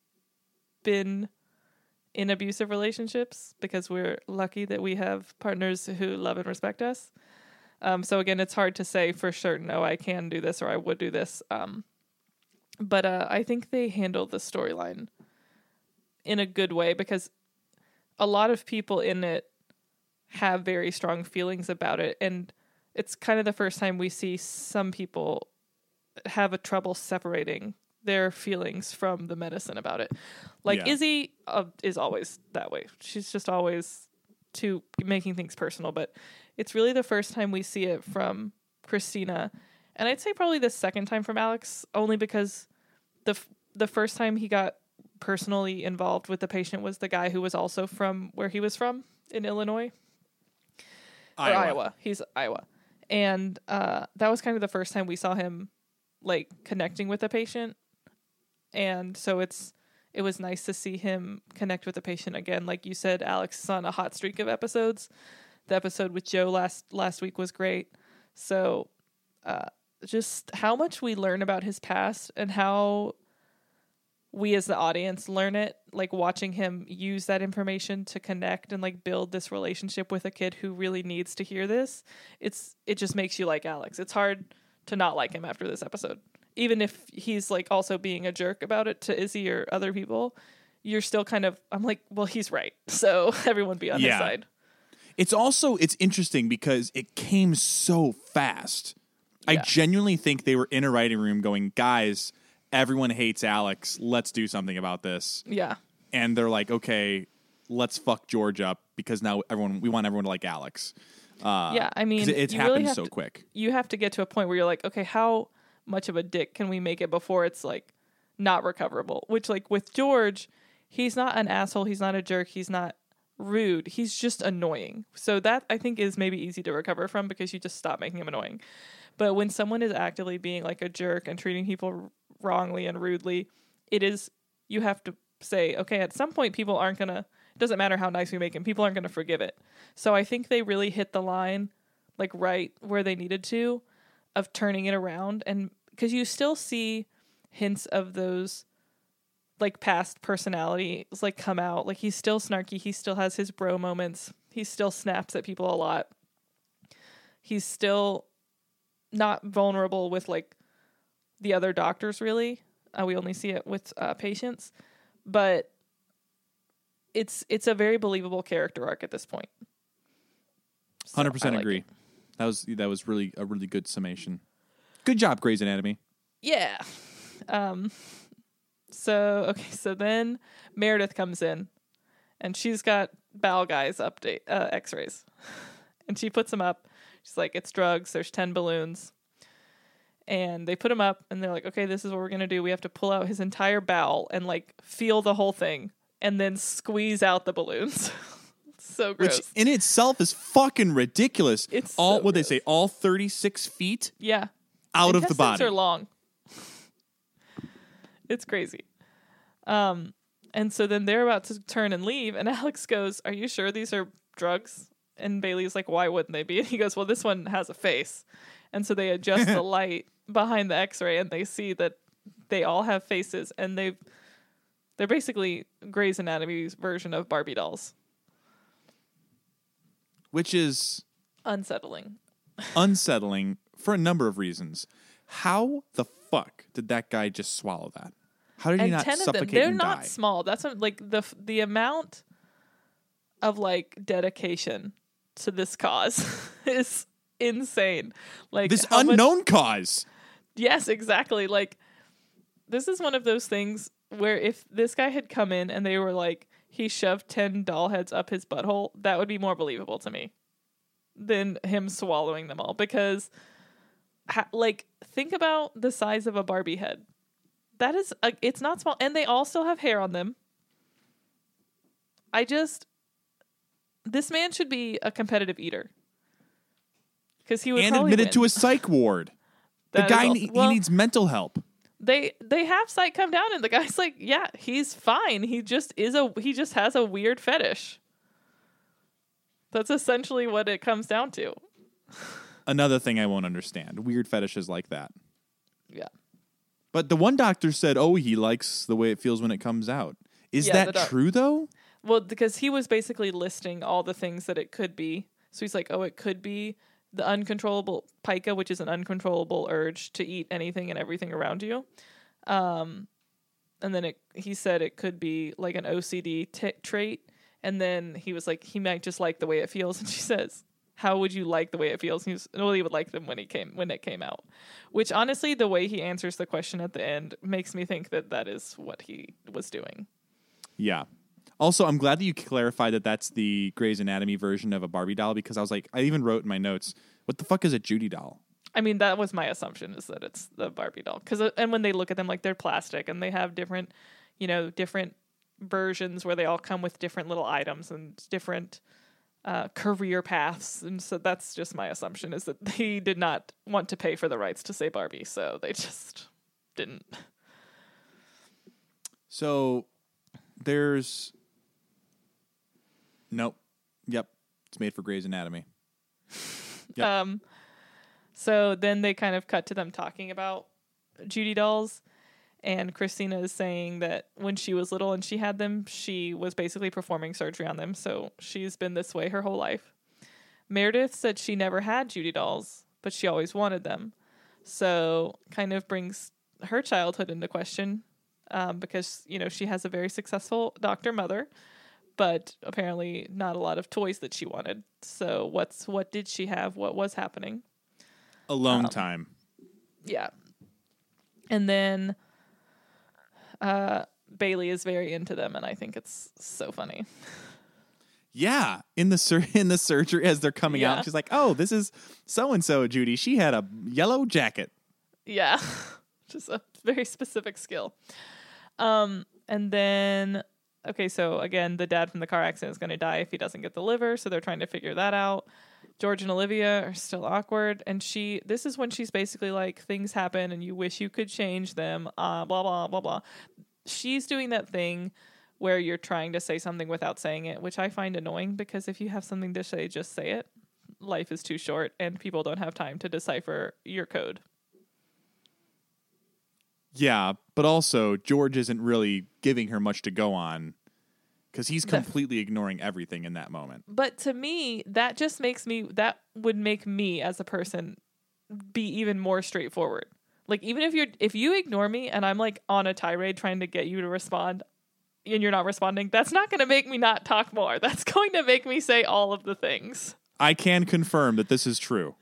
been in abusive relationships because we're lucky that we have partners who love and respect us. So again, it's hard to say for certain, oh, I can do this or I would do this. But I think they handle the storyline in a good way, because a lot of people in it have very strong feelings about it. And it's kind of the first time we see some people have a trouble separating their feelings from the medicine about it. Like Izzy is always that way. She's just always making things personal. But it's really the first time we see it from Christina. And I'd say probably the second time from Alex, only because the first time he got personally involved with the patient was the guy who was also from where he was from in Illinois. Iowa. He's Iowa. And that was kind of the first time we saw him like connecting with a patient. And so it was nice to see him connect with the patient again. Like you said, Alex is on a hot streak of episodes. The episode with Joe last week was great. So just how much we learn about his past and how we as the audience learn it, like watching him use that information to connect and like build this relationship with a kid who really needs to hear this. It just makes you like Alex. It's hard to not like him after this episode. Even if he's like also being a jerk about it to Izzy or other people, you're still kind of, I'm like, well, he's right. So everyone be on his side. It's interesting because it came so fast. Yeah. I genuinely think they were in a writing room going, guys, everyone hates Alex. Let's do something about this. Yeah. And they're like, okay, let's fuck George up because now we want everyone to like Alex. Yeah, I mean, it's you happened really have so to, quick. You have to get to a point where you're like, okay, how much of a dick can we make it before it's like not recoverable? Which, like, with George, he's not an asshole, he's not a jerk, he's not rude, he's just annoying. So that I think is maybe easy to recover from because you just stop making him annoying. But when someone is actively being like a jerk and treating people wrongly and rudely, you have to say, okay, at some point people aren't gonna, it doesn't matter how nice we make him, people aren't gonna forgive it. So I think they really hit the line like right where they needed to of turning it around. And because you still see hints of those like past personalities like come out. Like he's still snarky, he still has his bro moments, he still snaps at people a lot, he's still not vulnerable with like the other doctors really. We only see it with patients, but it's a very believable character arc at this point. 100% agree. That was really a really good summation. Good job, Grey's Anatomy. Yeah. So then Meredith comes in and she's got bowel guys update x-rays. And she puts them up. She's like, it's drugs. There's 10 balloons. And they put them up and they're like, okay, this is what we're going to do. We have to pull out his entire bowel and like feel the whole thing and then squeeze out the balloons. So gross. Which in itself is fucking ridiculous. It's all so what they gross. say, all 36 feet Yeah. out of the Intestines body. are long. It's crazy. And so then they're about to turn and leave, and Alex goes, "Are you sure these are drugs?" And Bailey's like, "Why wouldn't they be?" And he goes, "Well, this one has a face." And so they adjust the light behind the X-ray, and they see that they all have faces, and they're basically Grey's Anatomy's version of Barbie dolls. Which is Unsettling. unsettling for a number of reasons. How the fuck did that guy just swallow that? How did he And not 10 of them, suffocate they're and not die? small. That's what, like the amount of like dedication to this cause is insane. Like This how much- unknown cause. Yes, exactly. Like this is one of those things where if this guy had come in and they were like, he shoved 10 doll heads up his butthole, that would be more believable to me than him swallowing them all. Because like think about the size of a Barbie head. That is, it's not small. And they all still have hair on them. This man should be a competitive eater. Because he would And probably admitted win. to a psych ward. The That guy, is also- he well, needs mental help. They have Psych come down and the guy's like, yeah, he's fine. He just has a weird fetish. That's essentially what it comes down to. Another thing I won't understand. Weird fetishes like that. Yeah. But the one doctor said, oh, he likes the way it feels when it comes out. Is Yeah, that true, though? Well, because he was basically listing all the things that it could be. So he's like, oh, it could be the uncontrollable pica, which is an uncontrollable urge to eat anything and everything around you. And then he said it could be like an OCD trait. And then he was like, he might just like the way it feels. And she says, how would you like the way it feels? And he would like them when it came out. Which honestly, the way he answers the question at the end makes me think that is what he was doing. Yeah. Also, I'm glad that you clarified that that's the Grey's Anatomy version of a Barbie doll because I was like, I even wrote in my notes, what the fuck is a Judy doll? I mean, that was my assumption, is that it's the Barbie doll. And when they look at them, like, they're plastic and they have different versions where they all come with different little items and different career paths. And so that's just my assumption, is that they did not want to pay for the rights to say Barbie, so they just didn't. So there's... Nope. Yep. It's made for Grey's Anatomy. Yep. So then they kind of cut to them talking about Judy dolls. And Christina is saying that when she was little and she had them, she was basically performing surgery on them. So she's been this way her whole life. Meredith said she never had Judy dolls, but she always wanted them. So kind of brings her childhood into question because, she has a very successful doctor mother, but apparently not a lot of toys that she wanted. So what did she have? What was happening? Alone time. Yeah. And then Bailey is very into them, and I think it's so funny Yeah, in the surgery as they're coming Yeah. out, she's like, "Oh, this is so and so, Judy. She had a yellow jacket." Yeah. Just a very specific skill. And then, okay, so again, the dad from the car accident is going to die if he doesn't get the liver. So they're trying to figure that out. George and Olivia are still awkward. And this is when she's basically like, things happen and you wish you could change them. Blah, blah, blah, blah. She's doing that thing where you're trying to say something without saying it, which I find annoying because if you have something to say, just say it. Life is too short and people don't have time to decipher your code. Yeah, but also George isn't really giving her much to go on because he's completely ignoring everything in that moment. But to me, that would make me as a person be even more straightforward. Like, even if you ignore me and I'm like on a tirade trying to get you to respond and you're not responding, that's not going to make me not talk more. That's going to make me say all of the things. I can confirm that this is true.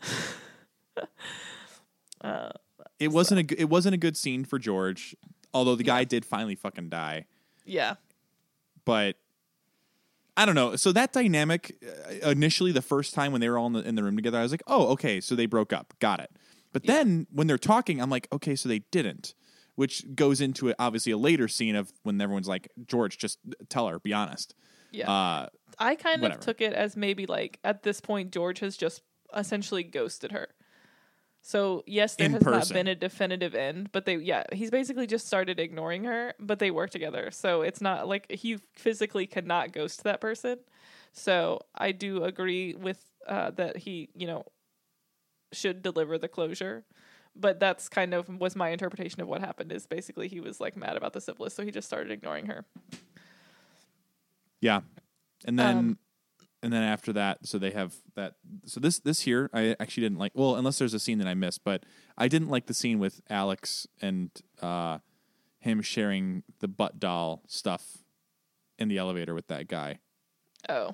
It wasn't a good scene for George, although the guy did finally fucking die. Yeah. But I don't know. So that dynamic initially, the first time when they were all in the room together, I was like, "Oh, okay, so they broke up. Got it." But then when they're talking, I'm like, "Okay, so they didn't," which goes into obviously a later scene of when everyone's like, "George, just tell her, be honest." Yeah. I kind whatever. of took it as maybe like at this point George has just essentially ghosted her. So yes, there has not been a definitive end, but he's basically just started ignoring her, but they work together. So it's not like he physically cannot ghost that person. So I do agree with that he, should deliver the closure. But that's kind of was my interpretation of what happened is basically he was like mad about the syphilis, so he just started ignoring her. Yeah. And then after that, so they have that. So this here, I actually didn't like. Well, unless there's a scene that I missed, but I didn't like the scene with Alex and him sharing the butt doll stuff in the elevator with that guy. Oh.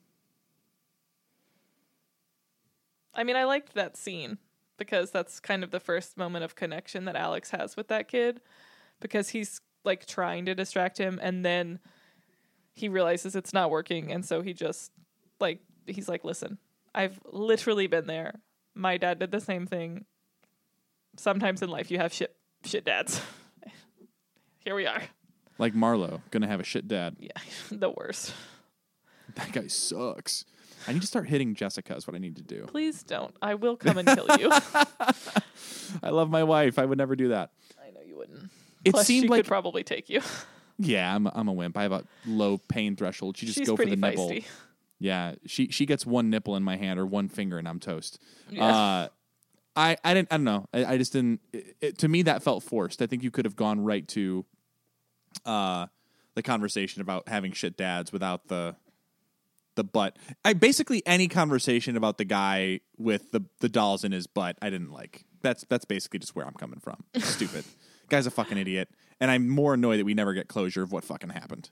I mean, I liked that scene because that's kind of the first moment of connection that Alex has with that kid because he's like trying to distract him and then he realizes it's not working. And so he just he's like, listen, I've literally been there. My dad did the same thing. Sometimes in life you have shit dads. Here we are. Like Marlo, gonna have a shit dad. Yeah, the worst. That guy sucks. I need to start hitting Jessica is what I need to do. Please don't. I will come and kill you. I love my wife. I would never do that. I know you wouldn't. It Plus, seemed she like could probably take you. Yeah, I'm a wimp. I have a low pain threshold. She's go for the nipple. Feisty. Yeah, she gets one nipple in my hand or one finger and I'm toast. Yeah. I don't know. I just didn't. To me, that felt forced. I think you could have gone right to the conversation about having shit dads without the butt. Basically any conversation about the guy with the dolls in his butt. I didn't like. That's basically just where I'm coming from. Stupid. Guy's a fucking idiot. And I'm more annoyed that we never get closure of what fucking happened.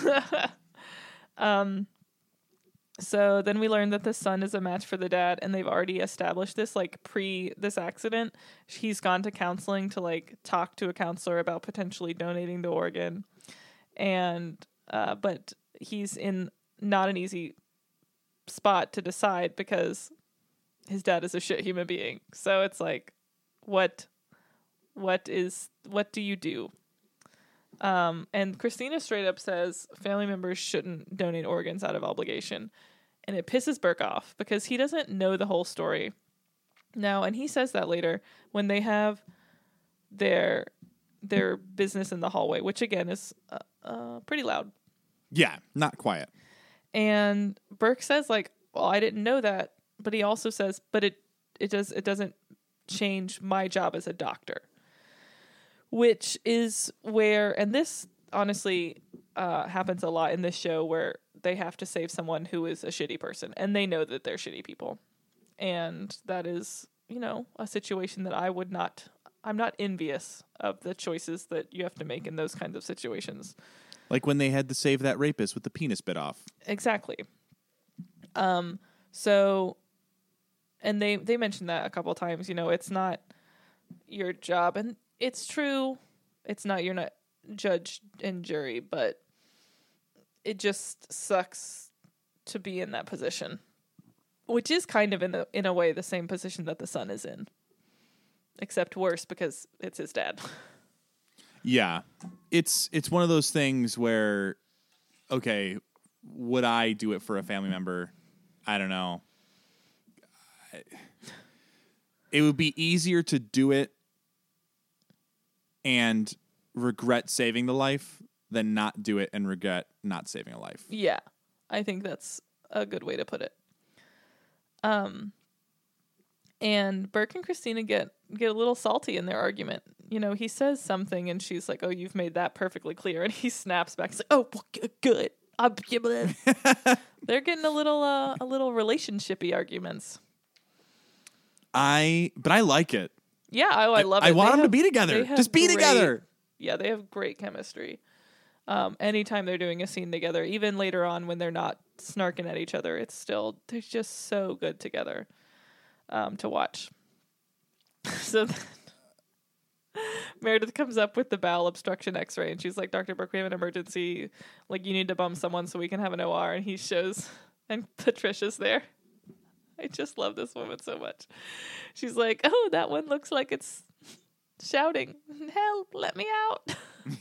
So then we learned that the son is a match for the dad, and they've already established this, like, pre this accident. He's gone to counseling to, like, talk to a counselor about potentially donating the organ. And, but he's in not an easy spot to decide because his dad is a shit human being. So it's like, what do you do? And Christina straight up says family members shouldn't donate organs out of obligation. And it pisses Burke off because he doesn't know the whole story. Now, and he says that later when they have their business in the hallway, which again is pretty loud. Yeah, not quiet. And Burke says like, well, I didn't know that. But he also says, but it doesn't change my job as a doctor. Which is where, and this honestly happens a lot in this show where they have to save someone who is a shitty person and they know that they're shitty people. And that is, a situation that I'm not envious of the choices that you have to make in those kinds of situations. Like when they had to save that rapist with the penis bit off. Exactly. So, and they mentioned that a couple of times, it's not your job. And it's true. You're not judge and jury, but it just sucks to be in that position, which is kind of in a way the same position that the son is in, except worse because it's his dad. Yeah, it's one of those things where, okay, would I do it for a family member? I don't know. It would be easier to do it and regret saving the life than not do it and regret not saving a life. Yeah, I think that's a good way to put it. And Burke and Christina get a little salty in their argument. You know, he says something and she's like, "Oh, you've made that perfectly clear." And he snaps back. He's like, "Oh, good." They're getting a little relationship-y arguments. But I like it. Yeah, I love it. I want them to be together. Just be together. Yeah, they have great chemistry. Anytime they're doing a scene together, even later on when they're not snarking at each other, they're just so good together to watch. So then Meredith comes up with the bowel obstruction x-ray and she's like, "Dr. Burke, we have an emergency. Like, you need to bum someone so we can have an OR." And he shows, and Patricia's there. I just love this woman so much. She's like, "Oh, that one looks like it's shouting, 'Help, let me out.'"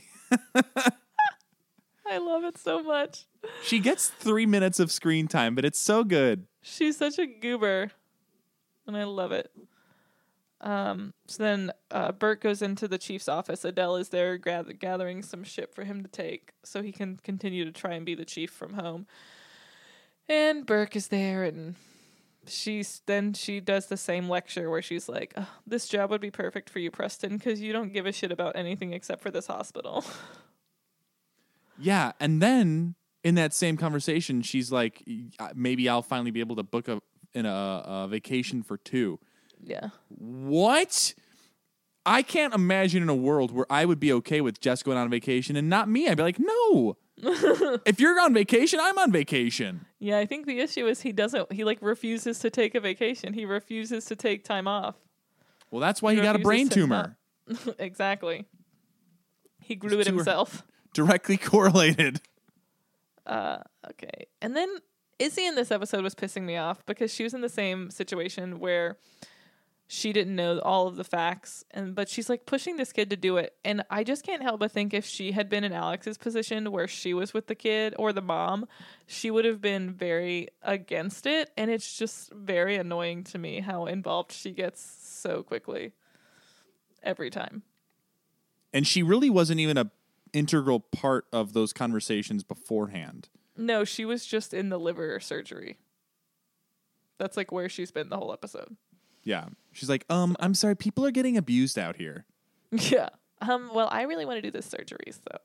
I love it so much. She gets 3 minutes of screen time, but it's so good. She's such a goober, and I love it. So then Bert goes into the chief's office. Adele is there gathering some shit for him to take so he can continue to try and be the chief from home. And Burke is there, and she does the same lecture where she's like, "Oh, this job would be perfect for you, Preston, because you don't give a shit about anything except for this hospital." Yeah, and then in that same conversation, she's like, "Maybe I'll finally be able to book a vacation for 2." Yeah. What? I can't imagine in a world where I would be okay with Jess going on vacation and not me. I'd be like, no. If you're on vacation, I'm on vacation. Yeah, I think the issue is he refuses to take a vacation. He refuses to take time off. Well, that's why he got a brain tumor. Exactly. He grew it himself. Directly correlated. Okay. And then Izzy in this episode was pissing me off because she was in the same situation where she didn't know all of the facts, but she's like pushing this kid to do it. And I just can't help but think if she had been in Alex's position where she was with the kid or the mom, she would have been very against it. And it's just very annoying to me how involved she gets so quickly every time. And she really wasn't even a integral part of those conversations beforehand. No, she was just in the liver surgery. That's like where she's been the whole episode. Yeah. She's like, I'm sorry, people are getting abused out here. Yeah. Well, I really want to do this surgery, so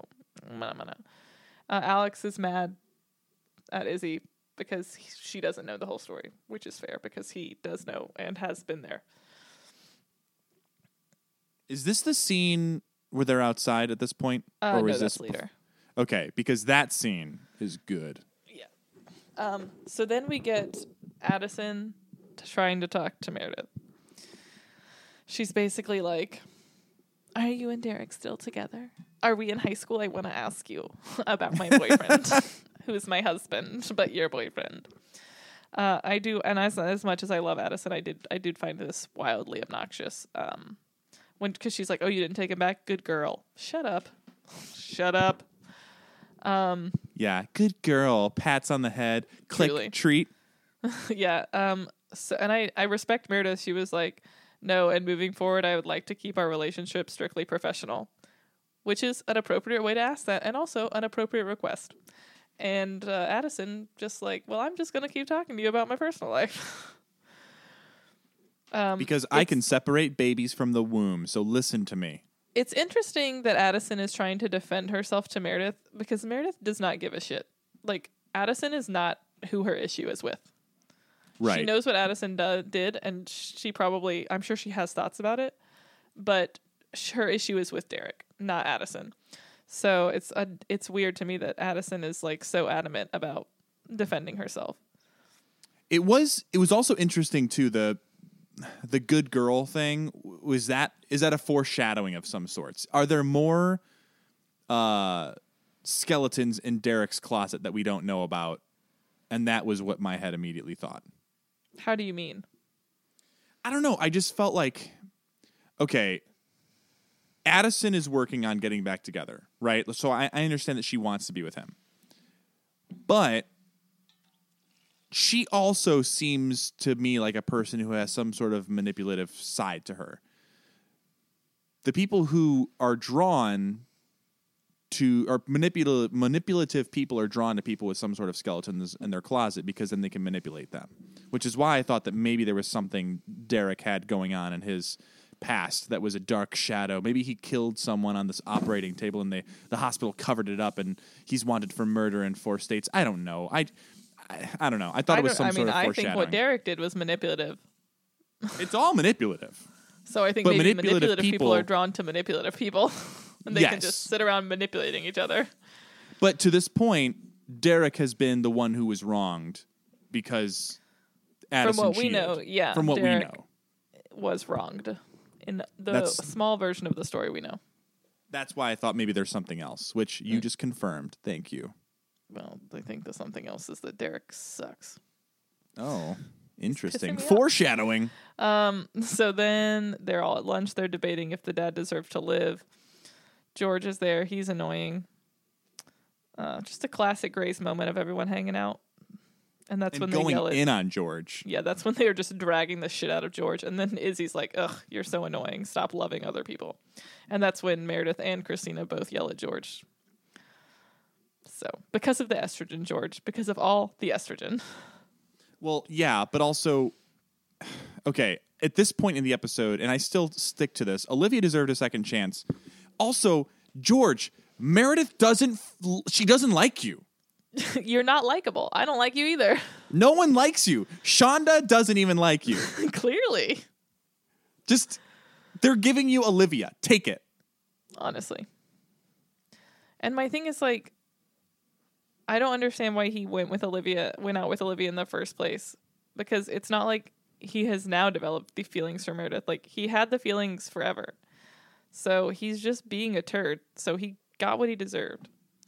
Alex is mad at Izzy because she doesn't know the whole story, which is fair because he does know and has been there. Is this the scene where they're outside at this point? Or no, that's later. Okay, because that scene is good. Yeah. So then we get Addison trying to talk to Meredith. She's basically like, "Are you and Derek still together? Are we in high school? I want to ask you about my boyfriend, who's my husband, but your boyfriend." I do, and as much as I love Addison, I did find this wildly obnoxious. Because she's like, "Oh, you didn't take him back? Good girl. Shut up. Shut up." Yeah, good girl. Pats on the head. Click, truly. Treat. Yeah. So, and I respect Meredith. She was like, "No, and moving forward, I would like to keep our relationship strictly professional," which is an appropriate way to ask that, and also an appropriate request. And Addison just like, "Well, I'm just going to keep talking to you about my personal life." Because I can separate babies from the womb, so listen to me. It's interesting that Addison is trying to defend herself to Meredith because Meredith does not give a shit. Like, Addison is not who her issue is with. Right. She knows what Addison did, and I'm sure she has thoughts about it, but her issue is with Derek, not Addison. So it's weird to me that Addison is like so adamant about defending herself. It was also interesting too, the good girl thing. Is that a foreshadowing of some sorts? Are there more skeletons in Derek's closet that we don't know about And that was what my head immediately thought. How do you mean? I don't know. I just felt like, okay, Addison is working on getting back together, right? So I understand that she wants to be with him. But she also seems to me like a person who has some sort of manipulative side to her. The people who are drawn to, or manipulative people are drawn to people with some sort of skeletons in their closet because then they can manipulate them. Which is why I thought that maybe there was something Derek had going on in his past that was a dark shadow. Maybe he killed someone on this operating table and the hospital covered it up and he's wanted for murder in 4 states. I don't know. I don't know. I thought it was some sort of foreshadowing. I think what Derek did was manipulative. It's all manipulative. So I think but maybe manipulative people are drawn to manipulative people. And they can yes. just sit around manipulating each other. But to this point, Derek has been the one who was wronged because Addison From what cheated. we know, yeah. From what Derek we know. Was wronged in the small version of the story we know. That's why I thought maybe there's something else, which you just confirmed. Thank you. Well, I think the something else is that Derek sucks. Oh, interesting. pissing me off. Foreshadowing. So then they're all at lunch. They're debating if the dad deserved to live. George is there. He's annoying. Just a classic Grace moment of everyone hanging out. And that's when going they yell in on George. Yeah, that's when they are just dragging the shit out of George. And then Izzy's like, ugh, you're so annoying. Stop loving other people. And that's when Meredith and Christina both yell at George. So, because of the estrogen, George. Because of all the estrogen. Well, yeah, but also, okay, at this point in the episode, and I still stick to this, Olivia deserved a second chance. Also, George, Meredith doesn't like you. You're not likable. I don't like you either. No one likes you. Shonda doesn't even like you. Clearly. Just, they're giving you Olivia. Take it. Honestly. And my thing is like, I don't understand why he went out with Olivia in the first place. Because it's not like he has now developed the feelings for Meredith. Like, he had the feelings forever. So he's just being a turd. So he got what he deserved.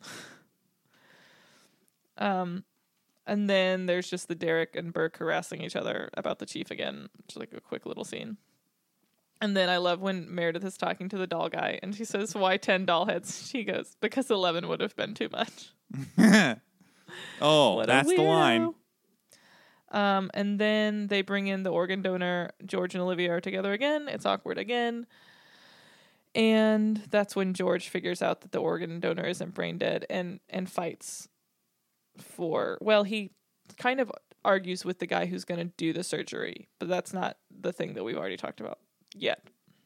And then there's just the Derek and Burke harassing each other about the chief again, which is like a quick little scene. And then I love when Meredith is talking to the doll guy and she says, why 10 doll heads? She goes, because 11 would have been too much. Oh, that's the line. And then they bring in the organ donor. George and Olivia are together again. It's awkward again. And that's when George figures out that the organ donor isn't brain dead and fights for, well, he kind of argues with the guy who's going to do the surgery, but that's not the thing that we've already talked about yet.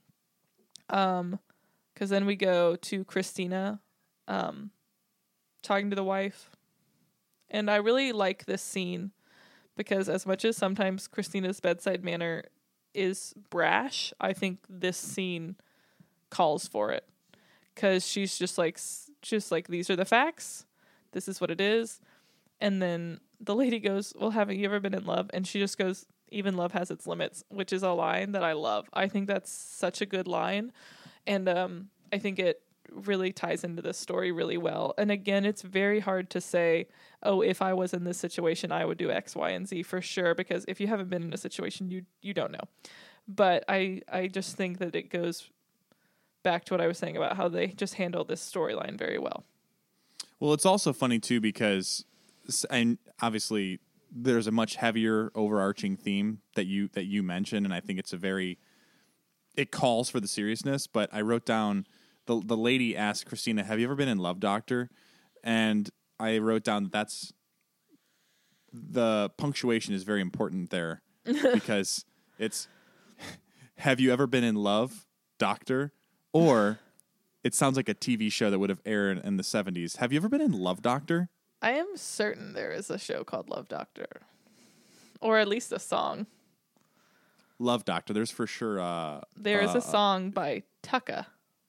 Because then we go to Christina talking to the wife. And I really like this scene because as much as sometimes Christina's bedside manner is brash, I think this scene calls for it. Because she's just like, these are the facts. This is what it is. And then the lady goes, well, haven't you ever been in love? And she just goes, even love has its limits, which is a line that I love. I think that's such a good line. And I think it really ties into this story really well. And again, it's very hard to say, oh, if I was in this situation, I would do X, Y, and Z for sure. Because if you haven't been in a situation, you don't know. But I just think that it goes back to what I was saying about how they just handle this storyline very well. Well, it's also funny, too, because, and obviously there's a much heavier overarching theme that you mentioned, and I think it calls for the seriousness, but I wrote down, the lady asked Christina, have you ever been in Love, Doctor? And I wrote down that's, the punctuation is very important there, because it's, have you ever been in love, Doctor? Or it sounds like a TV show that would have aired in the 70s. Have you ever been in Love, Doctor? I am certain there is a show called Love, Doctor. Or at least a song. Love, Doctor. There's for sure... there is a song by Tucka.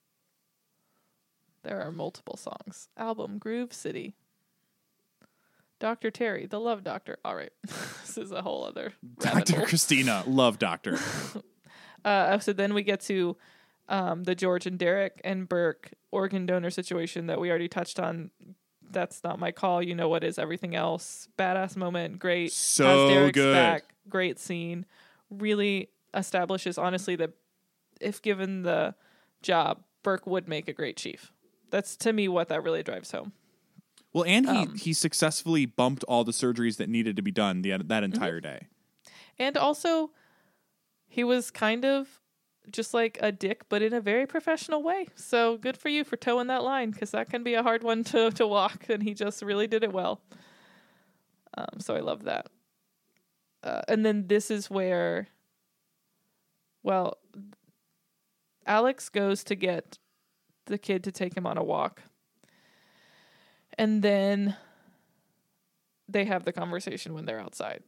There are multiple songs. Album, Groove City. Dr. Terry, The Love Doctor. All right. This is a whole other Dr. Christina, Love Doctor. So then we get to the George and Derek and Burke organ donor situation that we already touched on that's not my call. You know what is everything else. Badass moment. Great. So Has Derek's good. back. Great scene. Really establishes, honestly, that if given the job, Burke would make a great chief. That's, to me, what that really drives home. Well, and he successfully bumped all the surgeries that needed to be done that entire day. And also, he was kind of just like a dick, but in a very professional way. So good for you for towing that line, because that can be a hard one to walk, and he just really did it well. So I love that. And then this is where, well, Alex goes to get the kid to take him on a walk. And then they have the conversation when they're outside.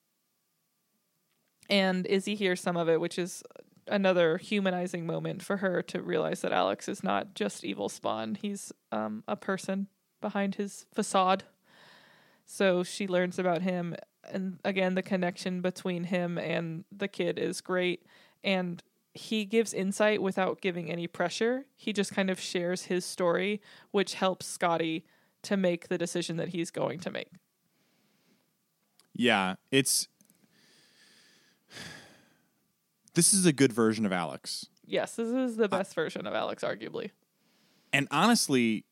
And Izzy hears some of it, which is another humanizing moment for her to realize that Alex is not just evil spawn. He's a person behind his facade. So she learns about him. And again, the connection between him and the kid is great. And he gives insight without giving any pressure. He just kind of shares his story, which helps Scotty to make the decision that he's going to make. Yeah, this is a good version of Alex. Yes, this is the best version of Alex, arguably. And honestly,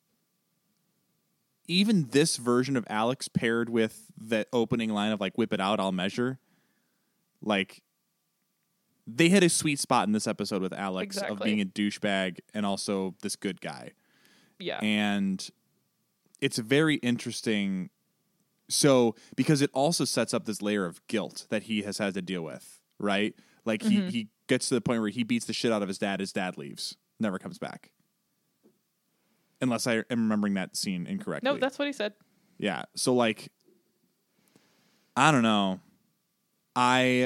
even this version of Alex paired with the opening line of like, whip it out, I'll measure. Like, they hit a sweet spot in this episode with Alex of being a douchebag and also this good guy. Yeah. And it's very interesting. So, because it also sets up this layer of guilt that he has had to deal with, right? Like he gets to the point where he beats the shit out of his dad leaves, never comes back. Unless I am remembering that scene incorrectly. No, that's what he said. Yeah. So like, I don't know. I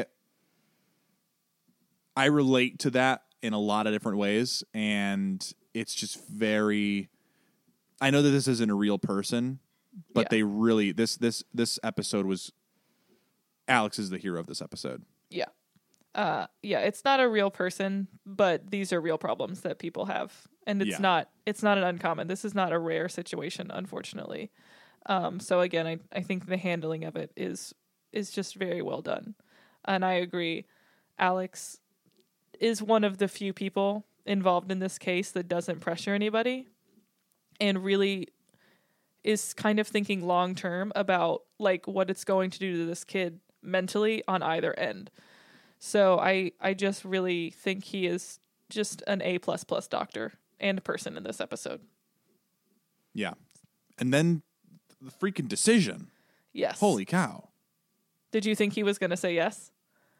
relate to that in a lot of different ways, and it's just very, I know that this isn't a real person, but they really, this episode was, Alex is the hero of this episode. Yeah. Yeah, it's not a real person, but these are real problems that people have. And it's not an uncommon. This is not a rare situation, unfortunately. So again, I think the handling of it is just very well done. And I agree. Alex is one of the few people involved in this case that doesn't pressure anybody and really is kind of thinking long term about like what it's going to do to this kid mentally on either end. So I just really think he is just an A++ doctor and person in this episode. Yeah. And then the freaking decision. Yes. Holy cow. Did you think he was going to say yes?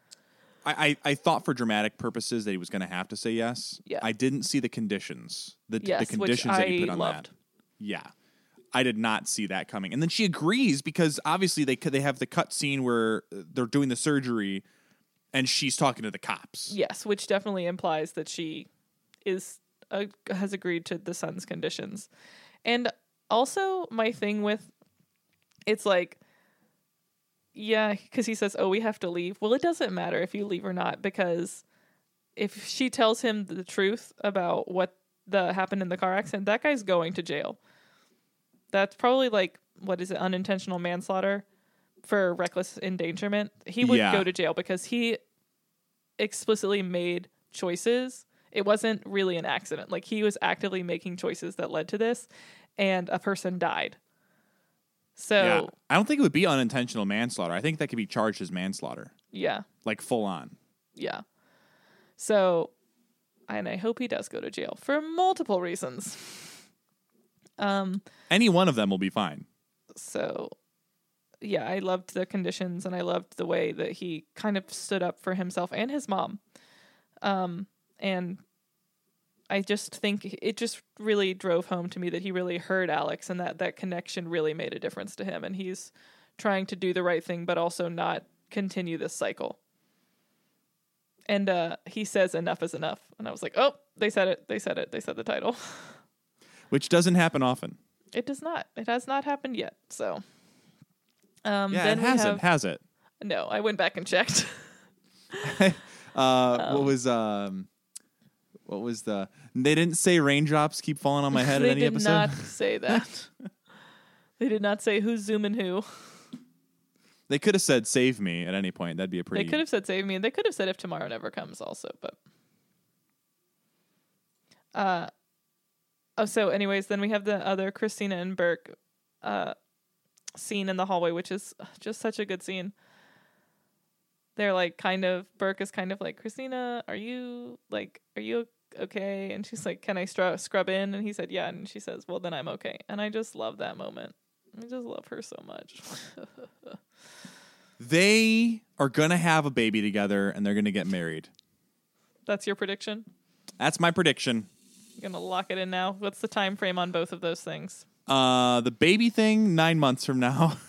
I thought for dramatic purposes that he was going to have to say yes. Yeah. I didn't see the conditions. The conditions which that he put I on loved. that. Yeah. I did not see that coming. And then she agrees because obviously they have the cut scene where they're doing the surgery and she's talking to the cops. Yes, which definitely implies that she has agreed to the son's conditions. And also my thing with, it's like, yeah, because he says, oh, we have to leave. Well, it doesn't matter if you leave or not, because if she tells him the truth about what happened in the car accident, that guy's going to jail. That's probably like, what is it, unintentional manslaughter for reckless endangerment. He would go to jail because he explicitly made choices. It wasn't really an accident. Like, he was actively making choices that led to this, and a person died. So I don't think it would be unintentional manslaughter. I think that could be charged as manslaughter. Yeah. Like full on. Yeah. So, and I hope he does go to jail for multiple reasons. Any one of them will be fine. So, yeah, I loved the conditions and I loved the way that he kind of stood up for himself and his mom. And I just think it just really drove home to me that he really heard Alex and that connection really made a difference to him. And he's trying to do the right thing, but also not continue this cycle. And he says, enough is enough. And I was like, oh, they said it. They said it. They said the title. Which doesn't happen often. It does not. It has not happened yet. So, yeah, then it hasn't, has it? No, I went back and checked. What was the? They didn't say raindrops keep falling on my head at any episode. They did not say that. They did not say who's zooming who. They could have said "save me" at any point. That'd be a pretty. They could have said "save me," and they could have said "if tomorrow never comes" also. But so anyways, then we have the other Christina and Burke scene in the hallway, which is just such a good scene. They're like Burke is kind of like, Christina, are you okay? And she's like, can I scrub in? And he said, yeah. And she says, well, then I'm okay. And I just love that moment. I just love her so much. They are going to have a baby together and they're going to get married. That's your prediction? That's my prediction. You're going to lock it in now? What's the time frame on both of those things? The baby thing, 9 months from now.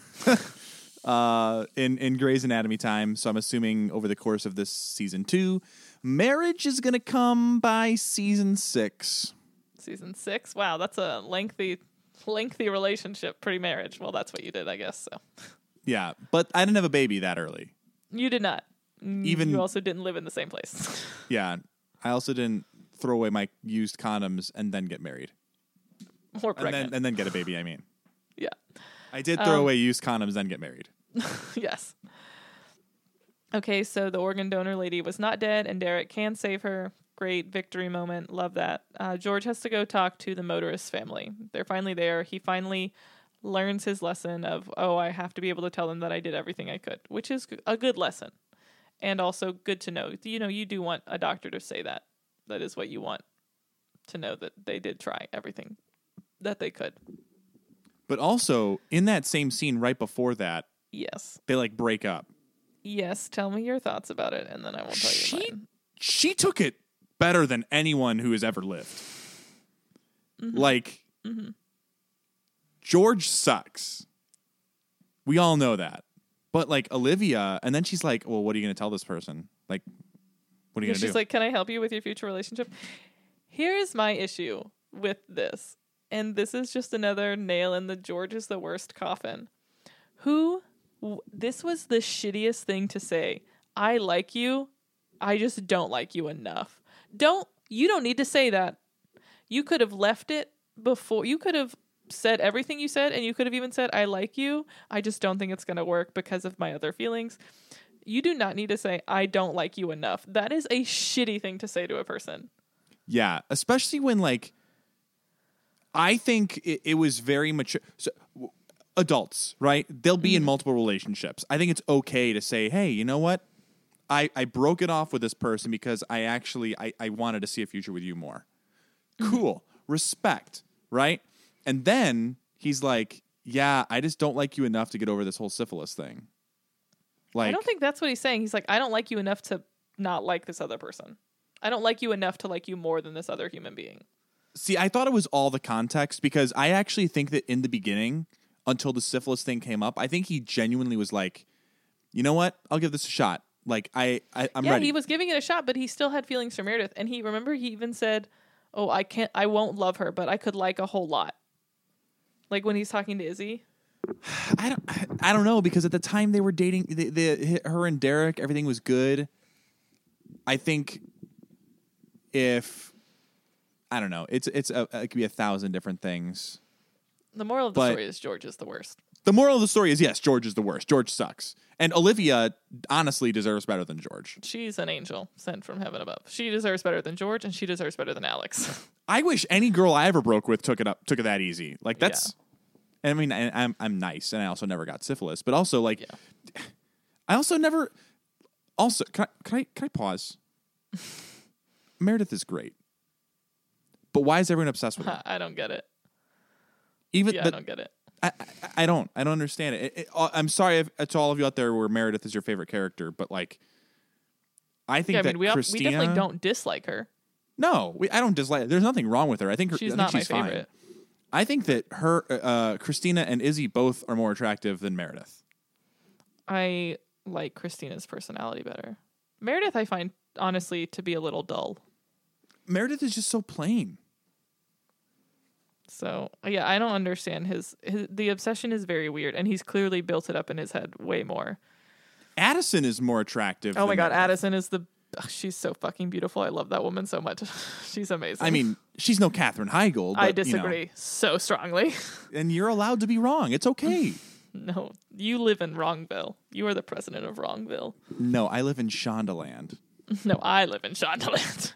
In Grey's Anatomy time. So I'm assuming over the course of this season 2. Marriage is going to come by season 6. Season 6? Wow, that's a lengthy relationship, pre-marriage. Well, that's what you did, I guess. So. Yeah, but I didn't have a baby that early. You did not. You also didn't live in the same place. Yeah, I also didn't throw away my used condoms and then get married. Or pregnant. And then get a baby, I mean. Yeah. I did throw away used condoms, then get married. Yes. Okay, so the organ donor lady was not dead, and Derek can save her. Great victory moment. Love that. George has to go talk to the motorist family. They're finally there. He finally learns his lesson of, I have to be able to tell them that I did everything I could, which is a good lesson. And also good to know. You do want a doctor to say that. That is what you want, to know that they did try everything that they could. But also, in that same scene right before that, yes, they break up. Yes, tell me your thoughts about it, and then I will tell you mine. She took it better than anyone who has ever lived. Mm-hmm. George sucks. We all know that. But Olivia, and then she's like, well, what are you going to tell this person? What are you going to do? She's like, can I help you with your future relationship? Here's my issue with this. And this is just another nail in the George is the worst coffin. This was the shittiest thing to say. I like you. I just don't like you enough. You don't need to say that. You could have left it before. You could have said everything you said, and you could have even said, I like you. I just don't think it's going to work because of my other feelings. You do not need to say, I don't like you enough. That is a shitty thing to say to a person. Yeah, especially when I think it was very mature. So, adults, right? They'll be in multiple relationships. I think it's okay to say, hey, you know what? I broke it off with this person because I wanted to see a future with you more. Cool. Respect, right? And then he's like, yeah, I just don't like you enough to get over this whole syphilis thing. I don't think that's what he's saying. He's like, I don't like you enough to not like this other person. I don't like you enough to like you more than this other human being. See, I thought it was all the context because I actually think that in the beginning, until the syphilis thing came up, I think he genuinely was like, you know what? I'll give this a shot. I'm ready. Yeah, he was giving it a shot, but he still had feelings for Meredith. And he even said, I won't love her, but I could like a whole lot. Like when he's talking to Izzy. I don't know, because at the time they were dating, her and Derek, everything was good. I think I don't know, it could be 1,000 different things. The moral of the story is George is the worst. The moral of the story is, yes, George is the worst. George sucks. And Olivia honestly deserves better than George. She's an angel sent from heaven above. She deserves better than George, and she deserves better than Alex. I wish any girl I ever broke with took it that easy. That's... Yeah. I mean, I'm nice, and I also never got syphilis. But also, I also never... Also, can I pause? Meredith is great. But why is everyone obsessed with her? I don't get it. I don't get it. I don't understand it. I'm sorry to all of you out there where Meredith is your favorite character, but I think that we Christina... we definitely don't dislike her. No, I don't dislike her. There's nothing wrong with her. I think she's not my favorite. I think that her, Christina and Izzy both are more attractive than Meredith. I like Christina's personality better. Meredith, I find, honestly, to be a little dull. Meredith is just so plain. So, yeah, I don't understand the obsession is very weird, and he's clearly built it up in his head way more. Addison is more attractive. Oh my God, Meredith. Addison is the Ugh, she's so fucking beautiful. I love that woman so much. She's amazing. I mean, she's no Katherine Heigl. But, I disagree so strongly. And you're allowed to be wrong. It's okay. No, you live in Wrongville. You are the president of Wrongville. No, I live in Shondaland. No, I live in Shondaland.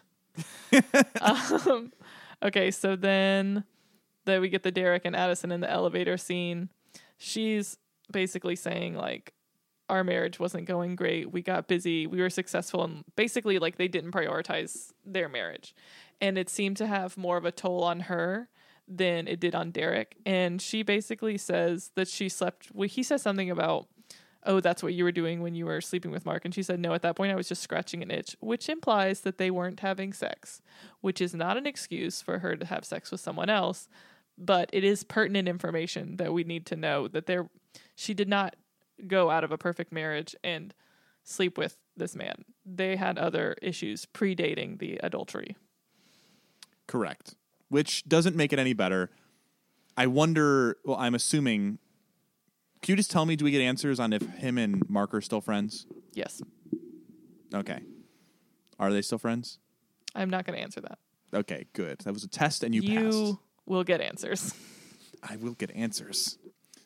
Okay, so then we get the Derek and Addison in the elevator scene. She's basically saying, like, our marriage wasn't going great. We got busy. We were successful. And basically, like, they didn't prioritize their marriage. And it seemed to have more of a toll on her than it did on Derek. And she basically says that she slept. Well, he says something about, oh, that's what you were doing when you were sleeping with Mark. And she said, no, at that point I was just scratching an itch, which implies that they weren't having sex, which is not an excuse for her to have sex with someone else. But it is pertinent information that we need to know that she did not go out of a perfect marriage and sleep with this man. They had other issues predating the adultery. Correct. Which doesn't make it any better. I wonder, well, I'm assuming, can you just tell me, do we get answers on if him and Mark are still friends? Yes. Okay. Are they still friends? I'm not going to answer that. Okay, good. That was a test and you passed. You will get answers. I will get answers.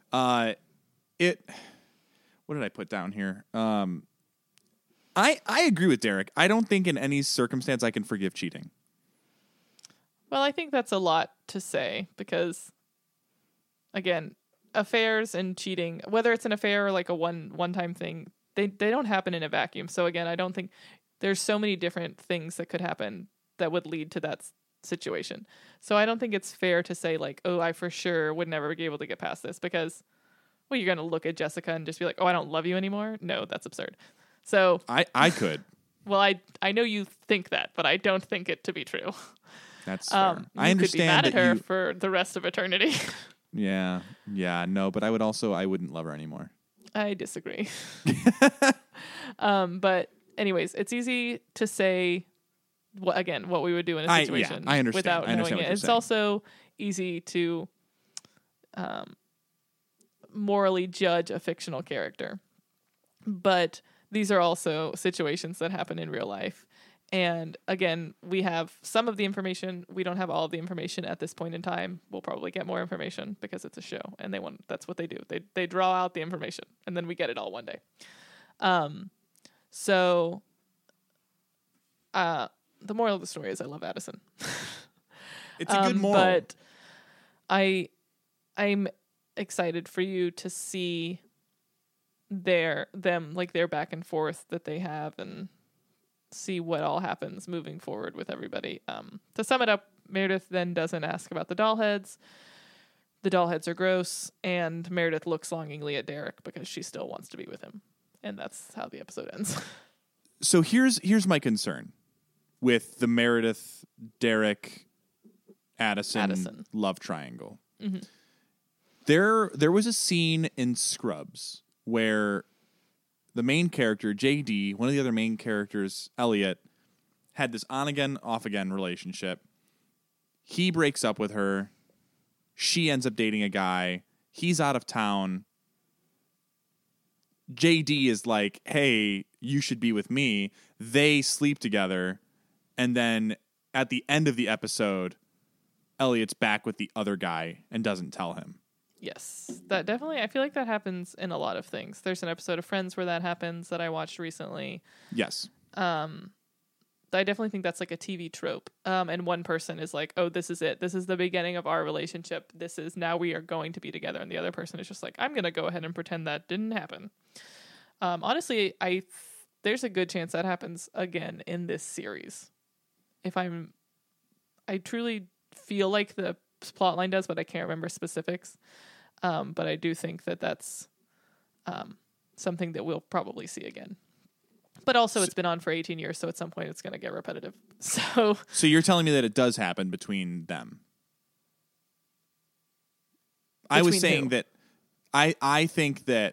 What did I put down here? I agree with Derek. I don't think in any circumstance I can forgive cheating. Well, I think that's a lot to say because, again, affairs and cheating, whether it's an affair or like a one-time thing, they don't happen in a vacuum. So again, I don't think there's so many different things that could happen that would lead to that situation. So I don't think it's fair to say like, oh, I for sure would never be able to get past this because, well, you're going to look at Jessica and just be like, oh, I don't love you anymore. No, that's absurd. So I could. Well, I know you think that, but I don't think it to be true. That's fair. I understand could be mad that at her for the rest of eternity. Yeah, no, but I wouldn't love her anymore. I disagree. But anyways, it's easy to say what we would do in a situation I understand. without knowing it. It's also easy to morally judge a fictional character. But these are also situations that happen in real life. And again, we have some of the information. We don't have all of the information at this point in time. We'll probably get more information because it's a show and that's what they do. They draw out the information and then we get it all one day. So the moral of the story is I love Addison. It's a good moral. But I'm excited for you to see their back and forth that they have and see what all happens moving forward with everybody. To sum it up, Meredith then doesn't ask about the doll heads. The doll heads are gross, and Meredith looks longingly at Derek because she still wants to be with him. And that's how the episode ends. So here's my concern with the Meredith, Derek, Addison. Love triangle. Mm-hmm. There was a scene in Scrubs where the main character, JD, one of the other main characters, Elliot, had this on-again, off-again relationship. He breaks up with her. She ends up dating a guy. He's out of town. JD is like, hey, you should be with me. They sleep together. And then at the end of the episode, Elliot's back with the other guy and doesn't tell him. Yes, that definitely, I feel like that happens in a lot of things. There's an episode of Friends where that happens that I watched recently. Yes. I definitely think that's like a TV trope. And one person is like, oh, this is it. This is the beginning of our relationship. This is now we are going to be together. And the other person is just like, I'm going to go ahead and pretend that didn't happen. Honestly, there's a good chance that happens again in this series. I truly feel like the plotline does, but I can't remember specifics. But I do think that that's something that we'll probably see again. But also, it's been on for 18 years, so at some point it's going to get repetitive. So you're telling me that it does happen between them? I was saying that I think that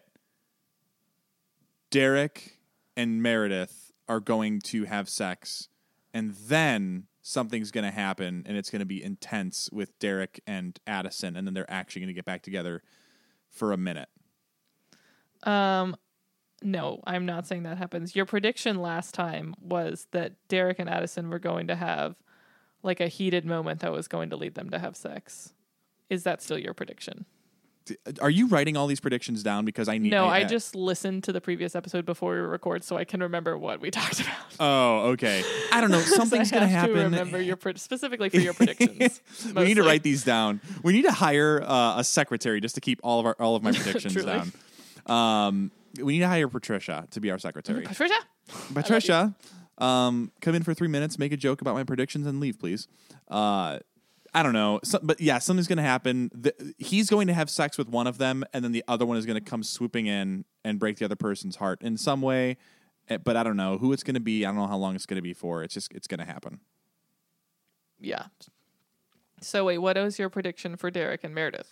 Derek and Meredith are going to have sex, and then something's going to happen, and it's going to be intense with Derek and Addison, and then they're actually going to get back together for a minute. No, I'm not saying that happens. Your prediction last time was that Derek and Addison were going to have like a heated moment that was going to lead them to have sex. Is that still your prediction? Are you writing all these predictions down? Because I need. No, I just listened to the previous episode before we record so I can remember what we talked about. Oh, okay. I don't know. Something's So I going to have happen. remember your specifically for your predictions. We need to write these down. We need to hire a secretary just to keep all of my predictions Truly. down. We need to hire Patricia to be our secretary. Patricia, come in for 3 minutes, make a joke about my predictions, and leave, please. I don't know. But yeah, something's going to happen. He's going to have sex with one of them, and then the other one is going to come swooping in and break the other person's heart in some way. But I don't know who it's going to be. I don't know how long it's going to be for. It's going to happen. Yeah. So wait, what is your prediction for Derek and Meredith?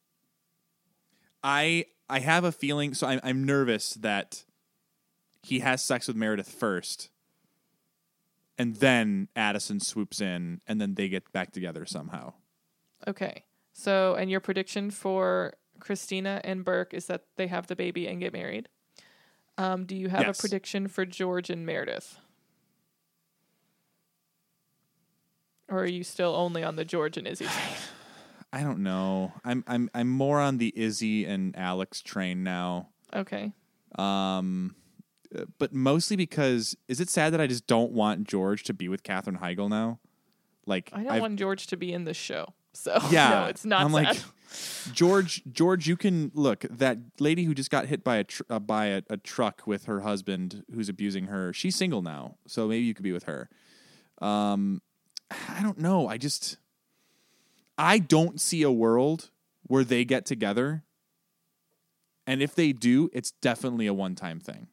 I have a feeling. So I'm nervous that he has sex with Meredith first, and then Addison swoops in, and then they get back together somehow. Okay. So, and your prediction for Christina and Burke is that they have the baby and get married. Do you have Yes. a prediction for George and Meredith? Or are you still only on the George and Izzy train? I don't know. I'm more on the Izzy and Alex train now. Okay. But mostly because, is it sad that I just don't want George to be with Katherine Heigl now? Like, I don't want George to be in this show. So, yeah, no, it's not I'm sad. like, George, you can look, that lady who just got hit by a truck with her husband who's abusing her. She's single now, so maybe you could be with her. I don't know. I don't see a world where they get together, and if they do, it's definitely a one-time thing.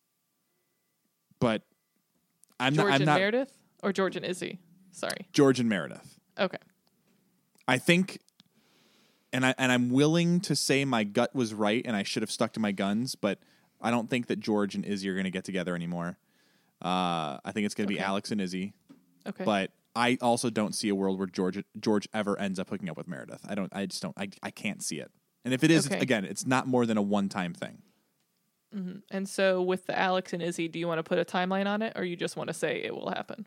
But George and Meredith or George and Izzy? Sorry. George and Meredith. Okay. I think, and I'm willing to say my gut was right and I should have stuck to my guns, but I don't think that George and Izzy are going to get together anymore. I think it's going to be Alex and Izzy. Okay. But I also don't see a world where George ever ends up hooking up with Meredith. I can't see it. And if it is, it's not more than a one-time thing. Mm-hmm. And so with the Alex and Izzy, do you want to put a timeline on it or you just want to say it will happen?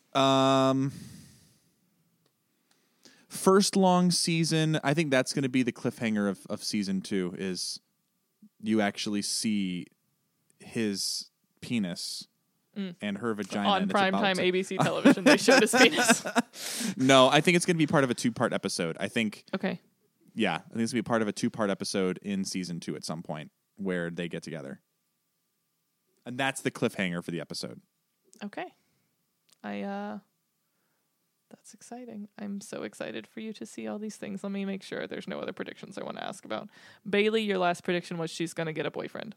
First long season, I think that's going to be the cliffhanger of season 2 is you actually see his penis and her vagina. On and primetime ABC television, they showed his penis. No, I think it's going to be part of a 2-part episode. I think it's going to be part of a 2-part episode in season 2 at some point where they get together. And that's the cliffhanger for the episode. Okay. That's exciting. I'm so excited for you to see all these things. Let me make sure there's no other predictions I want to ask about. Bailey, your last prediction was she's going to get a boyfriend.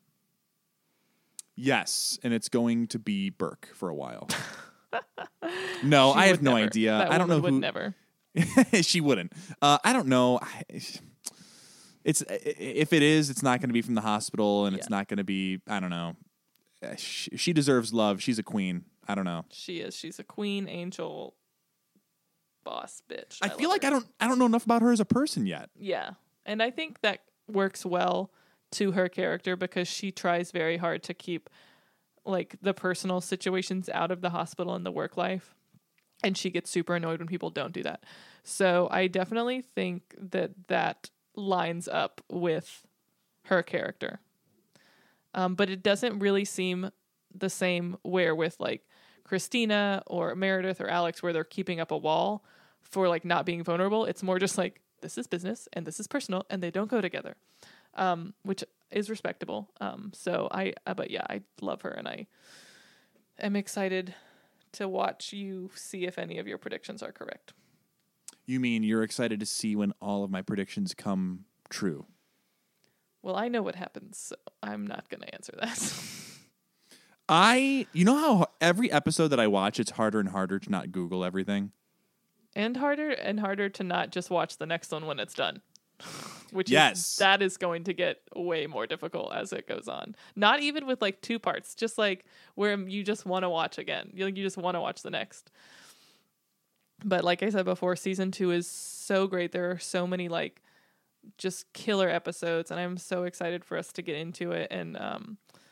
Yes, and it's going to be Burke for a while. No, I have no idea. I don't know who. Never. She wouldn't. I don't know. If it is, it's not going to be from the hospital, and it's not going to be. I don't know. She deserves love. She's a queen. I don't know. She is. She's a queen, angel, boss bitch. I feel like I don't know enough about her as a person yet. Yeah, and I think that works well to her character because she tries very hard to keep like the personal situations out of the hospital and the work life, and she gets super annoyed when people don't do that. So I definitely think that lines up with her character. But it doesn't really seem the same where with like Christina or Meredith or Alex where they're keeping up a wall for like not being vulnerable. It's more just like this is business and this is personal and they don't go together, which is respectable. But yeah, I love her and I am excited to watch you see if any of your predictions are correct. You mean you're excited to see when all of my predictions come true? Well, I know what happens, so I'm not going to answer that. You know how every episode that I watch, it's harder and harder to not Google everything? And harder to not just watch the next one when it's done. That is going to get way more difficult as it goes on. Not even with like 2 parts, just like where you just want to watch again. You just want to watch the next. But like I said before, season 2 is so great. There are so many like just killer episodes, and I'm so excited for us to get into it. And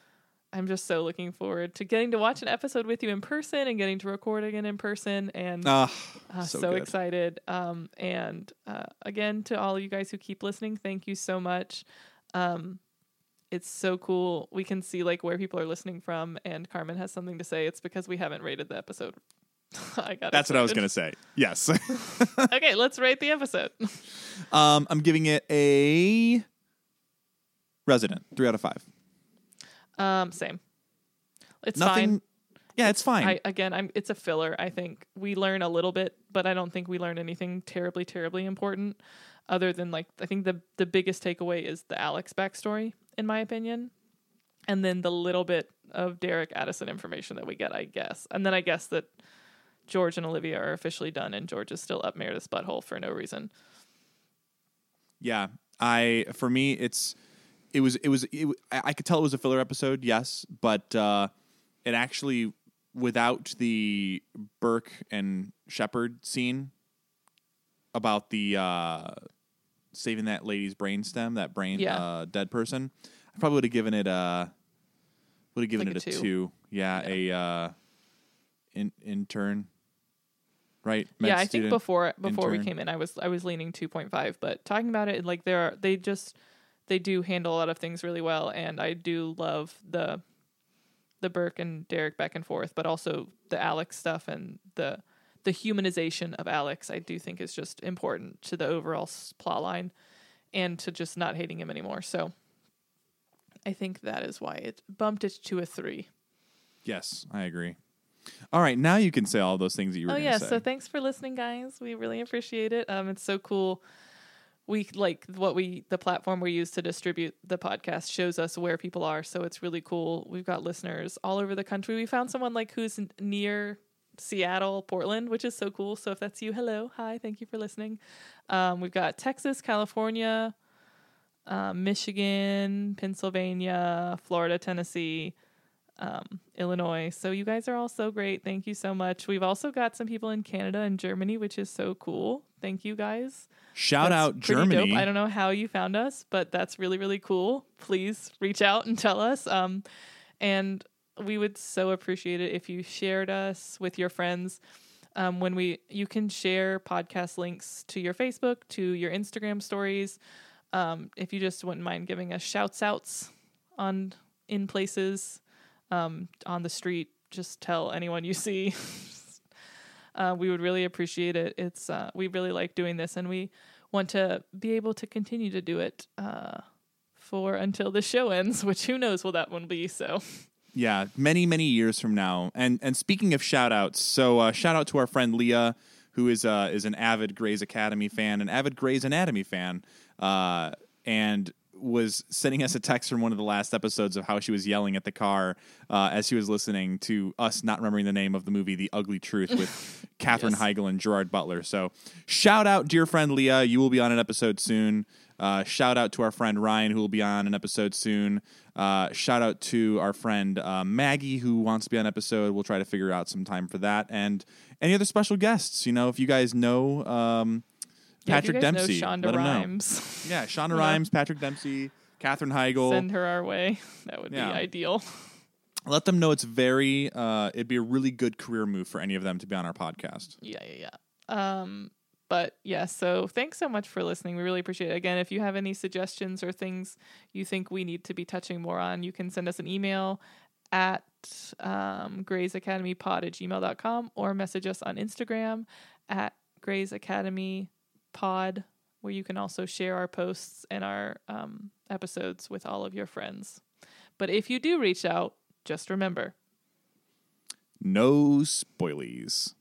I'm just so looking forward to getting to watch an episode with you in person and getting to record again in person. And so excited. And again, to all of you guys who keep listening, thank you so much. It's so cool. We can see like where people are listening from, and Carmen has something to say. It's because we haven't rated the episode. That's what I was going to say. Yes. Okay, let's rate the episode. I'm giving it a Resident 3 out of 5. Same. It's Nothing, fine. Yeah, it's fine. It's a filler. I think we learn a little bit, but I don't think we learn anything terribly, terribly important other than like, I think the biggest takeaway is the Alex backstory, in my opinion. And then the little bit of Derek Addison information that we get, I guess. And then I guess that George and Olivia are officially done and George is still up Meredith's butthole for no reason. Yeah. For me, I could tell it was a filler episode, yes, but it actually, without the Burke and Shepard scene about the saving that lady's brainstem, that dead person, I probably would have given it a 2. Yeah. Intern, right? Yeah, I think before we came in, I was leaning 2.5, but talking about it, like they do handle a lot of things really well, and I do love the Burke and Derek back and forth, but also the Alex stuff and the humanization of Alex, I do think is just important to the overall plot line and to just not hating him anymore. So I think that is why it bumped it to a 3. Yes, I agree. All right, now you can say all those things that you were going to say. So thanks for listening, guys. We really appreciate it. It's so cool. We like the platform we use to distribute the podcast shows us where people are. So it's really cool. We've got listeners all over the country. We found someone like who's near Seattle, Portland, which is so cool. So if that's you, hello. Hi. Thank you for listening. We've got Texas, California, Michigan, Pennsylvania, Florida, Tennessee, Illinois. So you guys are all so great. Thank you so much. We've also got some people in Canada and Germany, which is so cool. Thank you guys. Shout out Germany. Dope. I don't know how you found us, but that's really, really cool. Please reach out and tell us. And we would so appreciate it if you shared us with your friends. You can share podcast links to your Facebook, to your Instagram stories. If you just wouldn't mind giving us shouts outs in places, on the street, just tell anyone you see. We would really appreciate it. We really like doing this, and we want to be able to continue to do it for until the show ends, which who knows what that one will be. So yeah, many, many years from now. And speaking of shout outs, so shout out to our friend Leah, who is an avid Grey's Academy fan, an avid Grey's Anatomy fan, and was sending us a text from one of the last episodes of how she was yelling at the car as she was listening to us not remembering the name of the movie The Ugly Truth with Katherine Heigl and Gerard Butler. So shout out, dear friend Leah. You will be on an episode soon. Shout out to our friend Ryan, who will be on an episode soon. Shout out to our friend Maggie, who wants to be on an episode. We'll try to figure out some time for that. And any other special guests, if you guys know Patrick Dempsey, Shonda let him Rhimes. Know. Yeah, Shonda Rhimes, Patrick Dempsey, Katherine Heigl. Send her our way. That would be ideal. Let them know it's it'd be a really good career move for any of them to be on our podcast. Yeah. But yeah, so thanks so much for listening. We really appreciate it. Again, if you have any suggestions or things you think we need to be touching more on, you can send us an email at graysacademypod@gmail.com or message us on Instagram at graysacademypod, where you can also share our posts and our episodes with all of your friends. But if you do reach out, just remember, no spoilies.